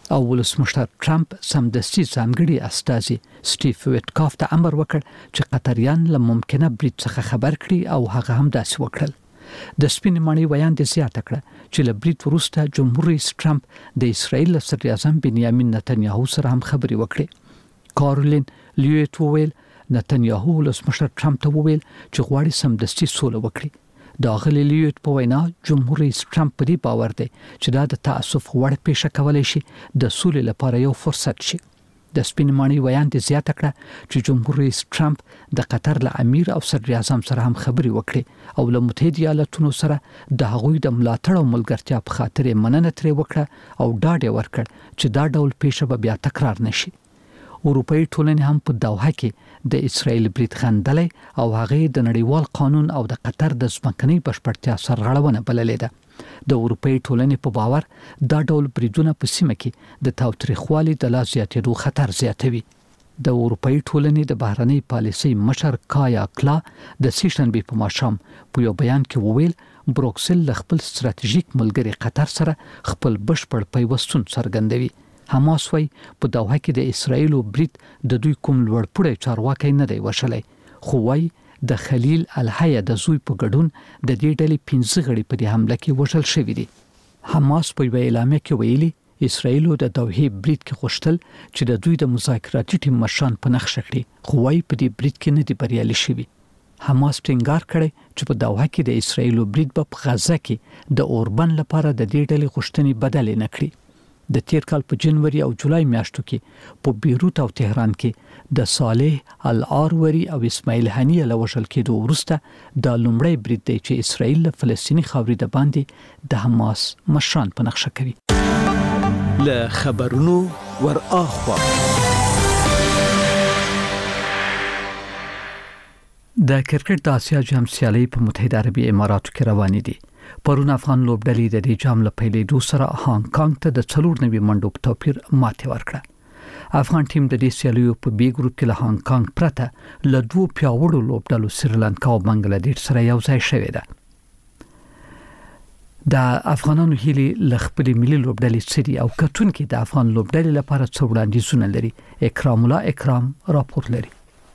او ولسمشر ټرمپ سمدستي ځانګړي استازي سټیف ویټکاف ته امر وکړ چې قطریان له ممکنه برید څخه خبر کړي او هغه هم داسې وکړل. د سپین ماڼۍ ویان د زیاته کړه چې له برید وروسته جمهور رئیس ټرمپ د اسرایل صدر اعظم بنیامین نتنیاهو سره هم خبرې وکړې. کارولین لیویت وویل نتنیاهو ولسمشر ټرمپ ته وویل چې غواړي سمدستي سوله وکړي. د غلي لیویت په وینا جمهور رئیس ټرمپ په دې باور دی چې دا د تاسف وړ پیښه کولای شي د سولې لپاره یو فرصت شي. د سپین ماڼۍ ویان د زیاته کړه چې جمهور رئیس ټرمپ د قطر له امیر او صدر اعظم سره هم خبرې وکړي او له متحده ایالاتونو سره د هغوی د ملاتړ او ملګرتیا په خاطر مننه ترې وکړه او ډاډ یې ورکړ چې دا ډول پیښه به بیا تکرار نشي. اروپאי ټولنې هم په دوحه کې د اسرایل برید خندلې او هغه د نړیوال قانون او د قطر د ځمکنۍ بشپړتیا سرغړونه بللې ده. د اروپאי ټولنې په باور دا ډول بریدونه په سیمه کې د تاوتریخوالي د لا زیاتېدو خطر زیاتوي. د اروپאי ټولنې د بهرنۍ پالیسۍ مشر کایا کلا د سیشنبې په ماښام په یو بیان کې وویل بروکسل له خپل ستراتیژیک ملګری قطر سره خپل بشپړ پیوستون څرګندوي. حماس وای په دوحه کې د اسرایل برید د دوی کوم لوړپوړی چارواکي نه دی وشلای، خو وای د خلیل الحیا د زوی په ګډون د دې ډلې پنځه غړي په دې حمله کې وژل شوي دي. حماس په یو اعلامیه کې ویلي اسرایل د دوحه برید کې غوښتل چې د دوی د مذاکراتي ټیم مشران په نخښه کړي، خو وای په دې برید کې نه دی بریالي شوي. حماس ټینګار کړی چې په دوحه کې د اسرایل برید په غزه کې د اوربن لپاره د دې ډلې غوښتنې بدل نه کړي. د تیر کال په جنوري او جولای میاشتو کې په بیروت او تهران کې د صالح الآروری او اسماعیل هنیه له وژل کېدو وروسته د لومړی برید دی چې اسرایل له فلسطیني خاورې د باندې د حماس مشران په نقشه کوي. له خبرونو ور اخوا د کرکټ د آسیا جام سیالي په متحده عربي اماراتو کې روانې دي. پرون افغان لوبډلې د دې جام له پیلېدو سره هانګ کانګ ته د څلور نوي منډو په توپیر ماتې ورکړه. افغان ټیم د دې سیالیو په بي ګروپ کې له هانګ کانګ پرته له دوه پیاوړو لوبډلو سریلانکا او بنگلاديش سره یو ځای شوې ده. د افغانانو هیلې له خپل ملي لوبډلې سری او کتونکو د افغان لوبډلې لپاره څو وړاندیزونه لري. اکرام الله اکرام راپور لري.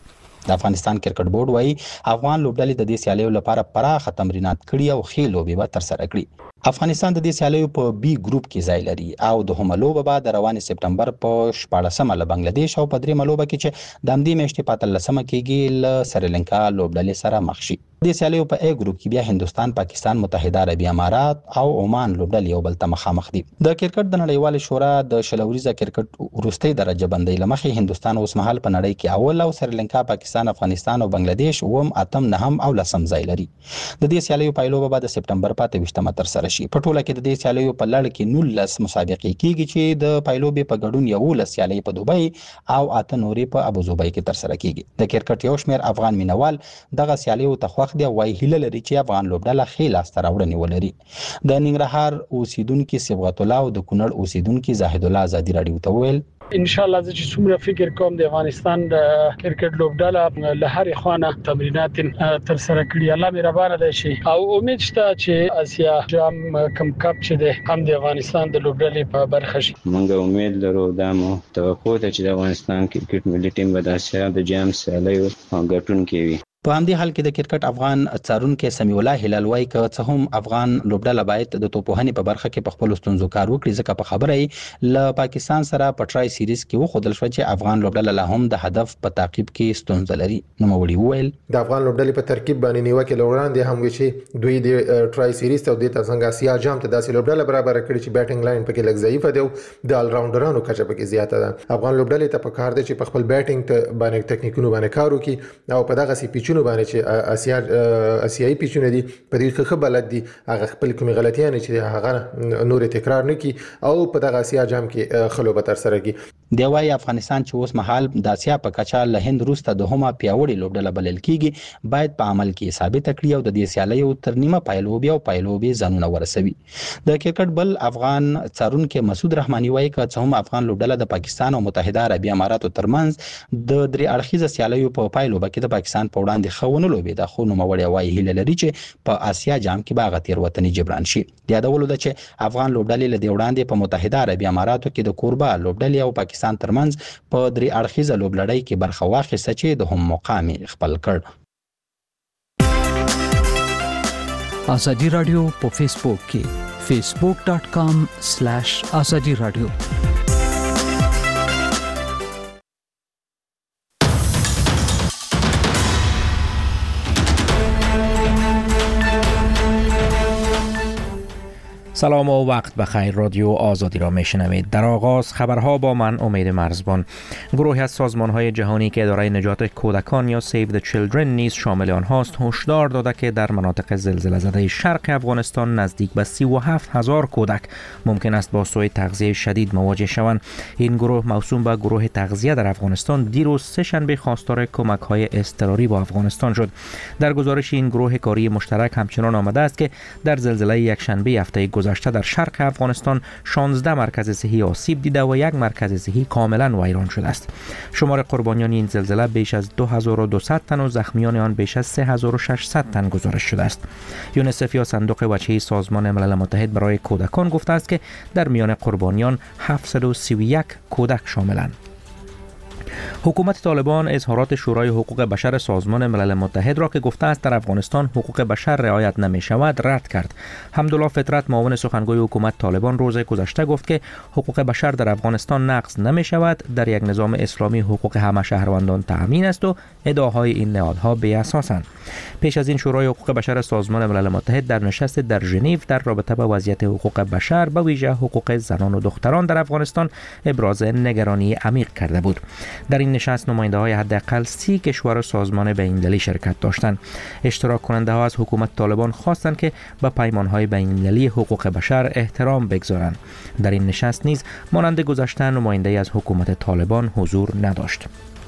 د افغانستان کرکټ بورډ وايي افغان لوبډلې د دې سیالیو لپاره پراخه تمرینات کړي او ښې لوبې به ترسره کړي. افغانستان د دې سیالیو په بي ګروپ کې ځای لري او د هم لوبه به د روان سپټمبر په شپاړسمه له بنگلاديش او په درېمه لوبه کې چې د همدې میاشتې په اتلسمه کېږي له سریلانکا لوبډلې سره مخ شي. د سیالیو په ا ګروپ کې بیا هندستان، پاکستان، متحده عربي امارات او عمان لوبډلې یو بل ته مخامخ دي. د کرکټ د نړیوال شورا د شلوريزه کرکټ وروستۍ درجه بندۍ لمخې هندستان اوس مهال په نړۍ کې اول او سریلانکا، پاکستان، افغانستان او بنگلاديش اوم اتم نهم او لسم ځای لري. د دې سیالیو پایلوبه به د سپټمبر په اته ویشتمه تر سره شي. په ټوله کې د دې سیالیو په لړ کې نولس مسابقې کیږي چې د پایلوبې په ګډون یولس سیالۍ په دوبۍ او اته نورې په ابوظبي کې تر سره کیږي. د کرکټ یو شمېر افغان مینوال دغه سیالیو ته خوښ دي او وايي هیله لري چې افغان لوبډله ښې لاسته راوړنې ولري. د ننګرهار اوسیدونکو صبغت الله او د کونړ اوسیدونکو زاهد الله ازادي راډیو ته ویل ان شاء الله چې څومره فکر کوم د افغانستان د کرکټ لوبډله له هر خوانه تمرینات تر سره کړی. الله مهربان دی شي او امید شته چې اسیا جام کم کپ چې د هم د افغانستان د لوبډلې په برخه شي. موږ امید لرو دا مو توقع ده چې د افغانستان کرکټ ملي ټیم به د اسیا د جام سیالیو ګټونکي وي. په همدې حال کې د کرکټ افغان څارونکو سمیع الله هلال وايي که څه هم افغان لوبډله باید د توپوهنې په برخه کې په خپل ستونزو کار وکړي، ځکه په خبره یې له پاکستان سره په ټرای سیریز کې وښودل شو چې افغان لوبډله له هم د هدف په تعقیب کې ستونزه لري. نو مولوي وویل د افغان لوبډلې په ترکیب باندې نیوکه لوړاندې هم وی چې دوی د ټرای سیریز ته د څنګه اسیا جام ته داسې لوبډله برابر کړي چې بیټینګ لاین پکې لږ ضعیفه دی او د آل راونډرانو کچه پکې زیاته ده. افغان لوبډلې ته په کار دی چې په خپل بیټینګ ته باندې ټکنیکونو باندې کار وکړي او په دغه سي پیچونو باندې چې اسیا اسیایي پیچونه دي په دې ښه بلد دي هغه خپل کومې غلطیاں چې هغه نور تکرار نه کی او په دغه اسیا جام کې خلو به تر سره کی. دی وايي افغانستان چې اوس مهال د اسیا په کچه له هند وروسته د هما پیاوړي لوبډله بلل کیږي باید په عمل کې ثابت کړي او د دې سیالیو تر نیمه پایلوبي او پایلوبي ځانونه ورسوي. د کرکټ بل افغان څارونکو مسعود رحماني وايي چې څه هم افغان لوبډله د پاکستان او متحده عربي اماراتو ترمنځ د درې اړخیزه سیالیو په پایلوبه کې د پاکستان په وړاندې وړاندې خونه لوبې د خو نوموړی وايي هیله لري چې په آسیا جام کې باغ تیروتنې جبران شي. یادول ده چې افغان لوبډلې له وړاندې په متحده عربی اماراتو کې د کوربه لوبډلې او پاکستان ترمنځ په درې اړخیزه لوبلړۍ کې برخه واخیسته چې د هم مقام خپل کړ. ازادي رادیو په فیسبوک کې فیسبوک ډاٹ کام سلیش ازادي رادیو. سلام و وقت بخیر. رادیو آزادی را میشنوید. در آغاز خبرها با من امید مرزبان. گروهی از سازمان‌های جهانی که اداره نجات کودکان یا سیو د چیلدرن نیز شامل آنهاست هشدار داده که در مناطق زلزله زده شرق افغانستان نزدیک به سی و هفت هزار کودک ممکن است با سوء تغذیه شدید مواجه شوند. این گروه موسوم به گروه تغذیه در افغانستان دیروز سه شنبه خواستار کمک‌های اضطراری با افغانستان شد. در گزارش این گروه کاری مشترک همچنان آمده است که در زلزله یک شنبه هفته گذشته در شرق افغانستان شانزده مرکز صحی آسیب دیده و یک مرکز صحی کاملا ویران شده است. شمار قربانیان این زلزله بیش از دو هزار و دویست تن و زخمیان آن بیش از سه هزار و ششصد تن گزارش شده است. یونیسف یا صندوق وجهی سازمان ملل متحد برای کودکان گفته است که در میان قربانیان هفتصد و سی و یک کودک شاملند. حکومت طالبان اظهارات شورای حقوق بشر سازمان ملل متحد را که گفته است در افغانستان حقوق بشر رعایت نمی شود رد کرد. حمدالله فطرت معاون سخنگوی حکومت طالبان روز گذشته گفت که حقوق بشر در افغانستان نقض نمی شود، در یک نظام اسلامی حقوق همه شهروندان تأمین است و ادعاهای این نهادها بی اساسند. پیش از این شورای حقوق بشر سازمان ملل متحد در نشست در ژنو در رابطه با وضعیت حقوق بشر به ویژه حقوق زنان و دختران در افغانستان ابراز نگرانی عمیق کرده بود. در این نشست نماینده های حداقل سی کشور و سازمان بین‌المللی شرکت داشتند. اشتراک کننده ها از حکومت طالبان خواستند که به پیمان های بین‌المللی حقوق بشر احترام بگذارند. در این نشست نیز مانند گذشته نماینده از حکومت طالبان حضور نداشت.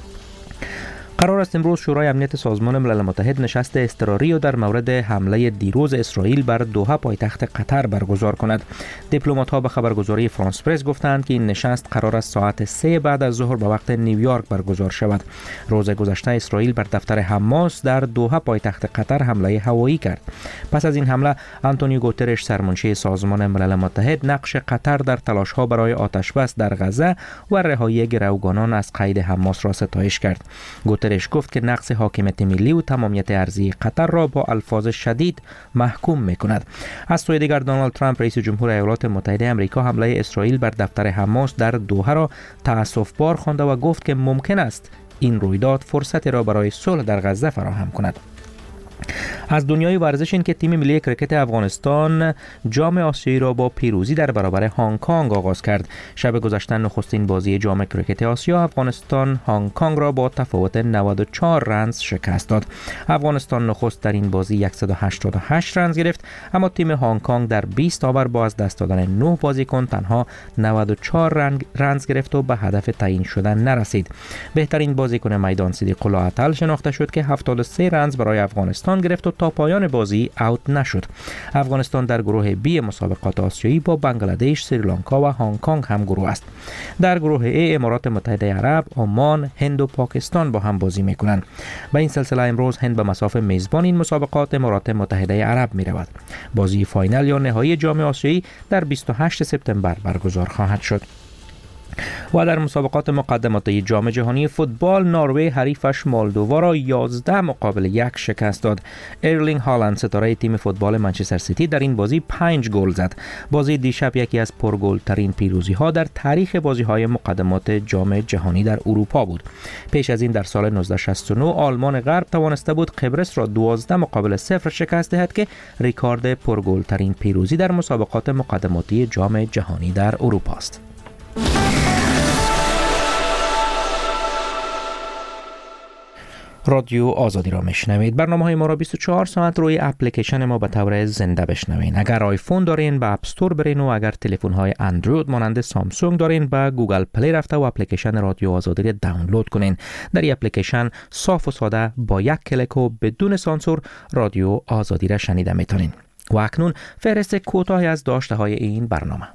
قرار است امروز شورای امنیت سازمان ملل متحد نشست اضطراری و در مورد حمله دیروز اسرائیل بر دوحه پایتخت قطر برگزار کند. دیپلمات‌ها به خبرگزاری فرانس پرس گفتند که این نشست قرار است ساعت سه بعد از ظهر به وقت نیویورک برگزار شود. روز گذشته اسرائیل بر دفتر حماس در دوحه پایتخت قطر حمله هوایی کرد. پس از این حمله آنتونیو گوترش سرمنشی سازمان ملل متحد نقش قطر در تلاش‌ها برای آتشبس در غزه و رهایی گروگانان از قید حماس را ستایش کرد. گوترش گفت که نقض حاکمیت ملی و تمامیت ارضی قطر را با الفاظ شدید محکوم می‌کند. از سوی دیگر دونالد ترامپ رئیس جمهور ایالات متحده آمریکا حمله اسرائیل بر دفتر حماس در دوحه را تأسف‌بار خوانده و گفت که ممکن است این رویداد فرصتی را برای صلح در غزه فراهم کند. از دنیای ورزش این که تیم ملی کرکت افغانستان جام آسیایی را با پیروزی در برابر هنگ کنگ آغاز کرد. شب گذشته نخستین بازی جام کرکت آسیا افغانستان هنگ کنگ را با تفاوت نود و چهار رنز شکست داد. افغانستان نخست در این بازی صد و هشتاد و هشت رنز گرفت، اما تیم هنگ کنگ در بیست آور با از دست دادن نه بازیکن تنها نود و چهار رنز گرفت و به هدف تعیین شده نرسید. بهترین بازیکن میدان صدیق الله عطل شناخته شد که هفتاد و سه رنز برای افغانستان گرفت و تا پایان بازی اوت نشد. افغانستان در گروه بی مسابقات آسیایی با بنگلادش، سریلانکا و هنگ کنگ هم گروه است. در گروه ای امارات متحده عرب، عمان، هند و پاکستان با هم بازی میکنند. به این سلسله امروز هند به مصاف میزبان این مسابقات امارات متحده عرب میرود. بازی فاینال یا نهایی جام آسیایی در بیست و هشتم سپتامبر برگزار خواهد شد. و در مسابقات مقدماتی جام جهانی فوتبال نروژ حریفش مولدووا را یازده مقابل یک شکست داد. ایرلینگ هالند ستاره تیم فوتبال منچستر سیتی در این بازی پنج گل زد. بازی دیشب یکی از پرگل ترین پیروزی ها در تاریخ بازی های مقدمات جام جهانی در اروپا بود. پیش از این در سال نوزده شصت و نه آلمان غرب توانسته بود قبرس را دوازده مقابل صفر شکست دهد که رکورد پرگل ترین پیروزی در مسابقات مقدماتی جام جهانی در اروپا است. رادیو آزادی را میشنوید. برنامه‌های ما را بیست و چهار ساعت روی اپلیکیشن ما به طور زنده بشنوین. اگر آیفون دارین به اپ استور برین و اگر تلفن‌های اندروید مانند سامسونگ دارین به گوگل پلی رفته و اپلیکیشن رادیو آزادی را دانلود کنین. در این اپلیکیشن صاف و ساده با یک کلیک و بدون سانسور رادیو آزادی را شنیده میتونین. و اکنون فهرست کوتاهی از داشته‌های این برنامه.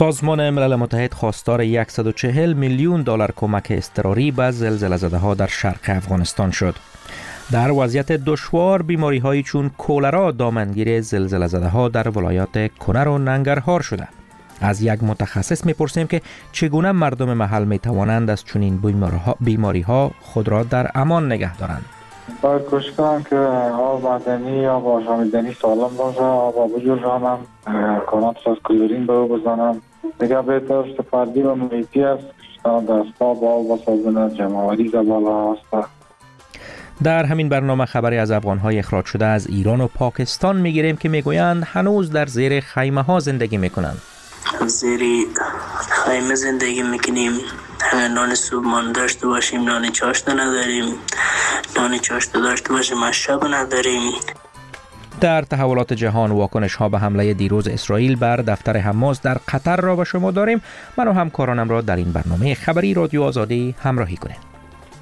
سازمان ملل متحد خواستار صد و چهل میلیون دلار کمک اضطراری به زلزله زده‌ها در شرق افغانستان شد. در وضعیت دشوار بیماری‌هایی چون کولرا دامنگیر زلزله زده‌ها در ولایات کنر و ننگرهار شده. از یک متخصص می‌پرسیم که چگونه مردم محل می‌توانند از چنین بیماری‌ها خود را در امان نگه دارند. باید کوشش کنم که آب معدنی یا آشامیدنی سالم باشه، آب آب جوشانم، کارم از کلورین به بزنم. دیگه بهتر فردی و محیطی است، دستا با آب و صابون جمع‌آوری بالا هست. در همین برنامه خبری از افغان‌های اخراج شده از ایران و پاکستان می‌گیریم که می‌گویند هنوز در زیر خیمه‌ها زندگی می‌کنند. زیر خیمه زندگی می‌کنیم. نان صبحانه داشته باشیم، نان چاشت نداریم، نان چاشت داشته باشیم، مشروب نداریم. در تحولات جهان واکنش ها به حمله دیروز اسرائیل بر دفتر حماس در قطر را به شما داریم. من و همکارانم را در این برنامه خبری رادیو آزادی همراهی کنید.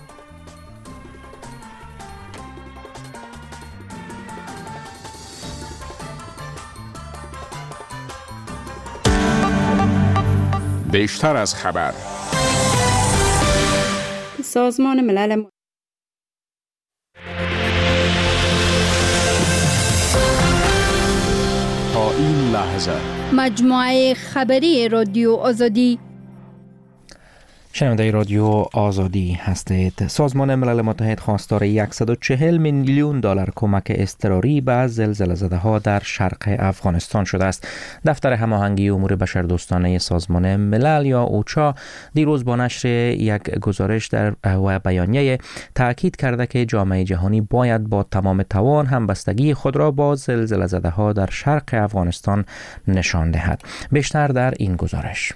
بیشتر از خبر. سازمان ملل تا این لحظه مجموعه خبری رادیو آزادی. شنونده رادیو آزادی هستید. سازمان ملل متحد خواستار صد و چهل میلیون دلار کمک اضطراری به زلزله زده‌ها در شرق افغانستان شده است. دفتر هماهنگی امور بشردوستانه سازمان ملل یا اوچا دیروز با نشر یک گزارش در و بیانیه تاکید کرده که جامعه جهانی باید با تمام توان همبستگی خود را با زلزله زده‌ها در شرق افغانستان نشان دهد. بیشتر در این گزارش.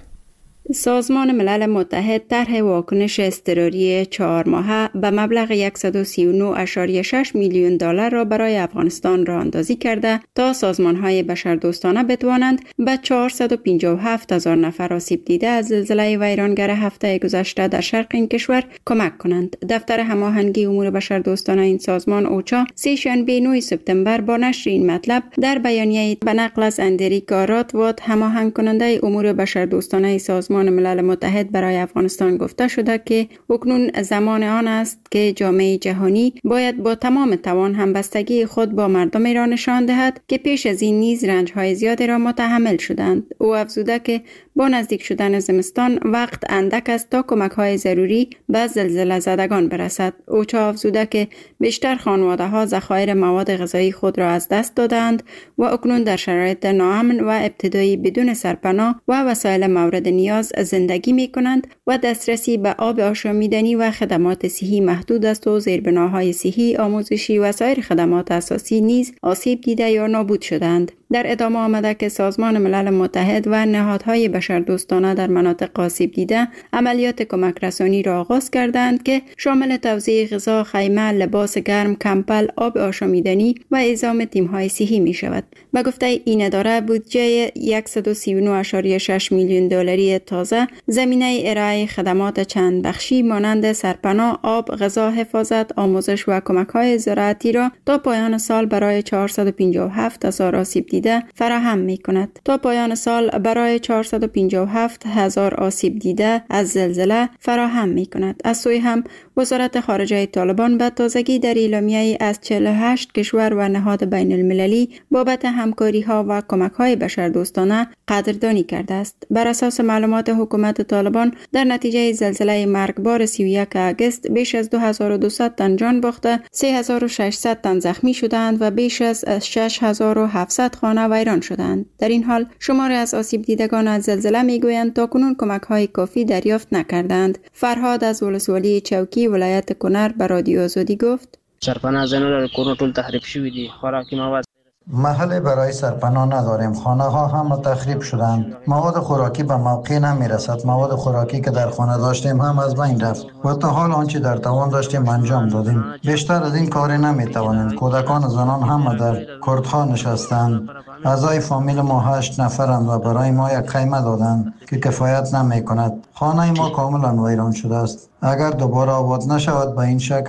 سازمان ملل متحد طرح واکنش اضطراری چهار ماهه به مبلغ صد و سی و نه ممیز شش میلیون دلار را برای افغانستان راه اندازی کرده تا سازمان‌های بشردوستانه بتوانند به چهارصد و پنجاه و هفت هزار نفر آسیب دیده از زلزله ویرانگر هفته گذشته در شرق این کشور کمک کنند. دفتر هماهنگی امور بشردوستانه این سازمان اوچا سه شنبه نه سپتامبر با نشر این مطلب در بیانیه به نقل از اندریک گاراتوات هماهنگ کننده امور بشردوستانه سازمان ملل متحد برای افغانستان گفته شده که اکنون زمان آن است که جامعه جهانی باید با تمام توان همبستگی خود با مردم را نشان دهد که پیش از این نیز رنج‌های زیادی را متحمل شدند. او افزوده که با نزدیک شدن زمستان وقت اندک است تا کمک‌های ضروری به زلزله زدگان برسد. اوچا افزوده که بیشتر خانواده‌ها ذخایر مواد غذایی خود را از دست دادند و اکنون در شرایط ناامن و ابتدایی بدون سرپناه و وسایل مورد نیاز زندگی می کنند و دسترسی به آب آشامیدنی و خدمات صحی محدود است و زیربناهای صحی، آموزشی و سایر خدمات اساسی نیز آسیب دیده یا نابود شدند. در ادامه آمده که سازمان ملل متحد و نهادهای بشردوستانه در مناطق آسیب دیده عملیات کمک رسانی را آغاز کردند که شامل توزیع غذا، خیمه، لباس گرم، کمپل، آب آشامیدنی و اعزام تیم‌های صحی می شود. به گفته این اداره بودجه صد و سی و نه ممیز شش میلیون دلاری تازه زمینه ارائه خدمات چند بخشی مانند سرپناه، آب، غذا، حفاظت، آموزش و کمک‌های زراعتی را تا پایان سال برای چهارصد و پنجاه و هفت هزار آسیب دیده فراهم می کند. تا پایان سال برای چهارصد و پنجاه و هفت هزار آسیب دیده از زلزله فراهم می کند. از سوی هم وزارت خارجه طالبان به تازگی در اعلامیه از چهل و هشت کشور و نهاد بین المللی بابت همکاری ها و کمک های بشردوستانه قدردانی کرده است. بر اساس معلومات حکومت طالبان در نتیجه زلزله مرگبار سی و یک آگوست بیش از دو هزار و دویست تن جان باخته، سه هزار و ششصد تن زخمی شدند و بیش از شش هزار و هفتصد خانه ویران شدند. در این حال شماری از آسیب دیدگان از زلزله میگویند تاکنون کمک های کافی دریافت نکردند. فرهاد از ولسوالی چوکی ولایت کنر به رادیو آزادی گفت: سرپناه زنان کورونه ټول تخریب شوی دي، خوراکي مواد محل برای سرپناه نداریم. خانه ها هم تخریب شدند. مواد خوراکی به موقع نمی رسد. مواد خوراکی که در خانه داشتیم هم از بین رفت و تا حال آنچه در توان داشتیم انجام دادیم. بیشتر از این کاری نمی توانیم. کودکان و زنان هم در کردها نشستند. اعضای فامیل ما هشت نفرند و برای ما یک خیمه دادند که کفایت نمی کند. خانه ما کاملا ویران شده است. اگر دوباره آباد نشود به این شکل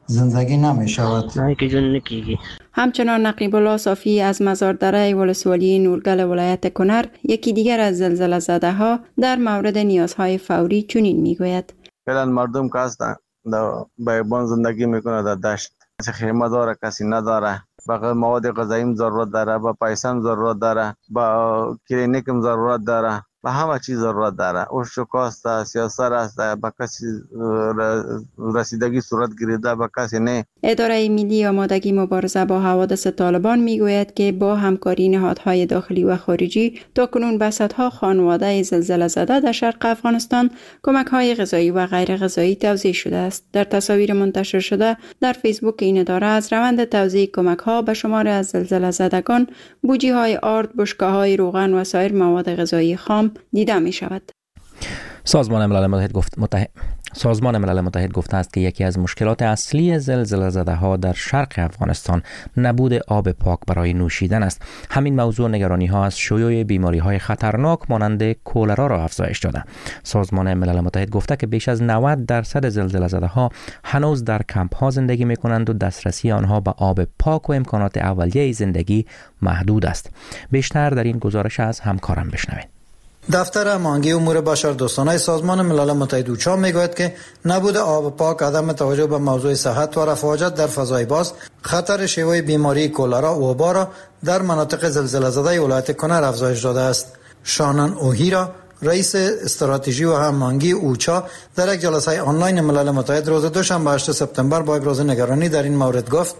زندگی نمی شود. نه که جون نکیگی. همچنان نقیب الله صافی از مزاردره ولسوالی نورگل ولایت کنر یکی دیگر از زلزله زده ها در مورد نیازهای فوری چنین میگوید. فعلا مردم که هستن در بیابان زندگی میکنه، در دشت خیمه داره کسی نداره، با مواد غذایی ضرورت داره، با پیسه ضرورت داره، با کلینیک ضرورت داره، و همه چیز ضرورت داره. او شکاست سیاست است، با کسی رسیدگی صورت گرفته، با کسی نه. اداره ملی آمادگی مبارزه با حوادث طالبان میگوید که با همکاری نهادهای داخلی و خارجی تاکنون به صدها خانواده زلزله زده در شرق افغانستان کمک‌های غذایی و غیر غذایی توزیع شده است. در تصاویر منتشر شده در فیسبوک این اداره از روند توزیع کمک‌ها به شمار از زلزله زدگان بوجی‌های آرد، بشکه‌های روغن و سایر مواد غذایی خام دیده می شود. سازمان ملل متحد گفت متحد سازمان ملل متحد گفته است که یکی از مشکلات اصلی زلزله زده ها در شرق افغانستان نبود آب پاک برای نوشیدن است. همین موضوع نگرانی ها از شیوع بیماری های خطرناک مانند کولرا را افزایش داده. سازمان ملل متحد گفته که بیش از نود درصد زلزله زده ها هنوز در کمپ ها زندگی می کنند و دسترسی آنها به آب پاک و امکانات اولیه زندگی محدود است. بیشتر در این گزارش از همکارم بشنوید. دفتر هماهنگی امور بشردوستانه سازمان ملل متحد اوچا میگوید که نبود آب پاک، عدم توجه به موضوع صحت و رفاهجت در فضای باز خطر شیوع بیماری کولرا و وبا را در مناطق زلزله زده ولایت کنر افزایش داده است. شانن اوهیرا رئیس استراتژی و هماهنگی اوچا در یک جلسه آنلاین ملل متحد روز دوشنبه هشتم سپتامبر با ابراز نگرانی در این مورد گفت: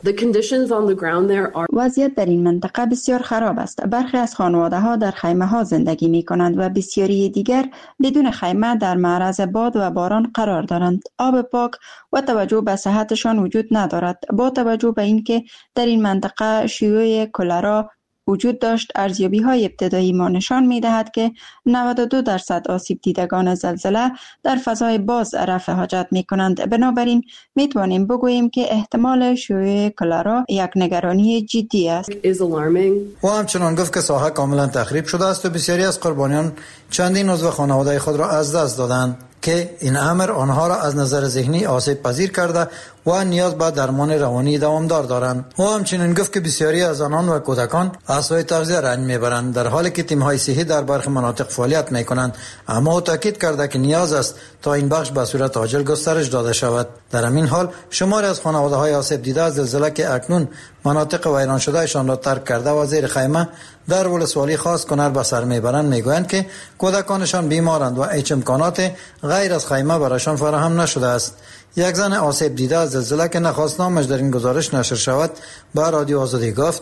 وضعیت در این منطقه بسیار خراب است. برخی از خانواده ها در خیمه ها زندگی می کنند و بسیاری دیگر بدون خیمه در معرض باد و باران قرار دارند. آب پاک و توجه به صحتشان وجود ندارد. با توجه به اینکه در این منطقه شیوع کولرا وجود داشت، ارزیابی های ابتدایی ما نشان می دهد که نود و دو درصد آسیب دیدگان زلزله در فضای باز رفع حاجت می کنند. بنابراین می توانیم بگوییم که احتمال شیوع کولرا یک نگرانی جدی است. و همچنان گفت که ساحه کاملا تخریب شده است و بسیاری از قربانیان چندین عضو خانواده خود را از دست دادند که این امر آنها را از نظر ذهنی آسیب پذیر کرده و نیاز به درمان روانی دوامدار دارند. و همچنین گفت که بسیاری از آنان و کودکان عصای تغذیه رنج میبرند در حالی که تیم‌های صحی در برخی مناطق فعالیت میکنند، اما تاکید کرده که نیاز است تا این بخش به صورت عاجل گسترش داده شود. در همین حال شماری از خانواده‌های آسیب دیده از زلزله که اکنون مناطق ویران شدهشان را ترک کرده و زیر خیمه در ولسوالی خاص کنر به سر میبرند میگویند که کودکانشان بیمارند و هیچ امکانات غیر از خیمه برایشان فراهم نشده است. یک زن آسیب دیده از زلزله که نخواست نامش در این گزارش نشر شود به رادیو آزادی گفت: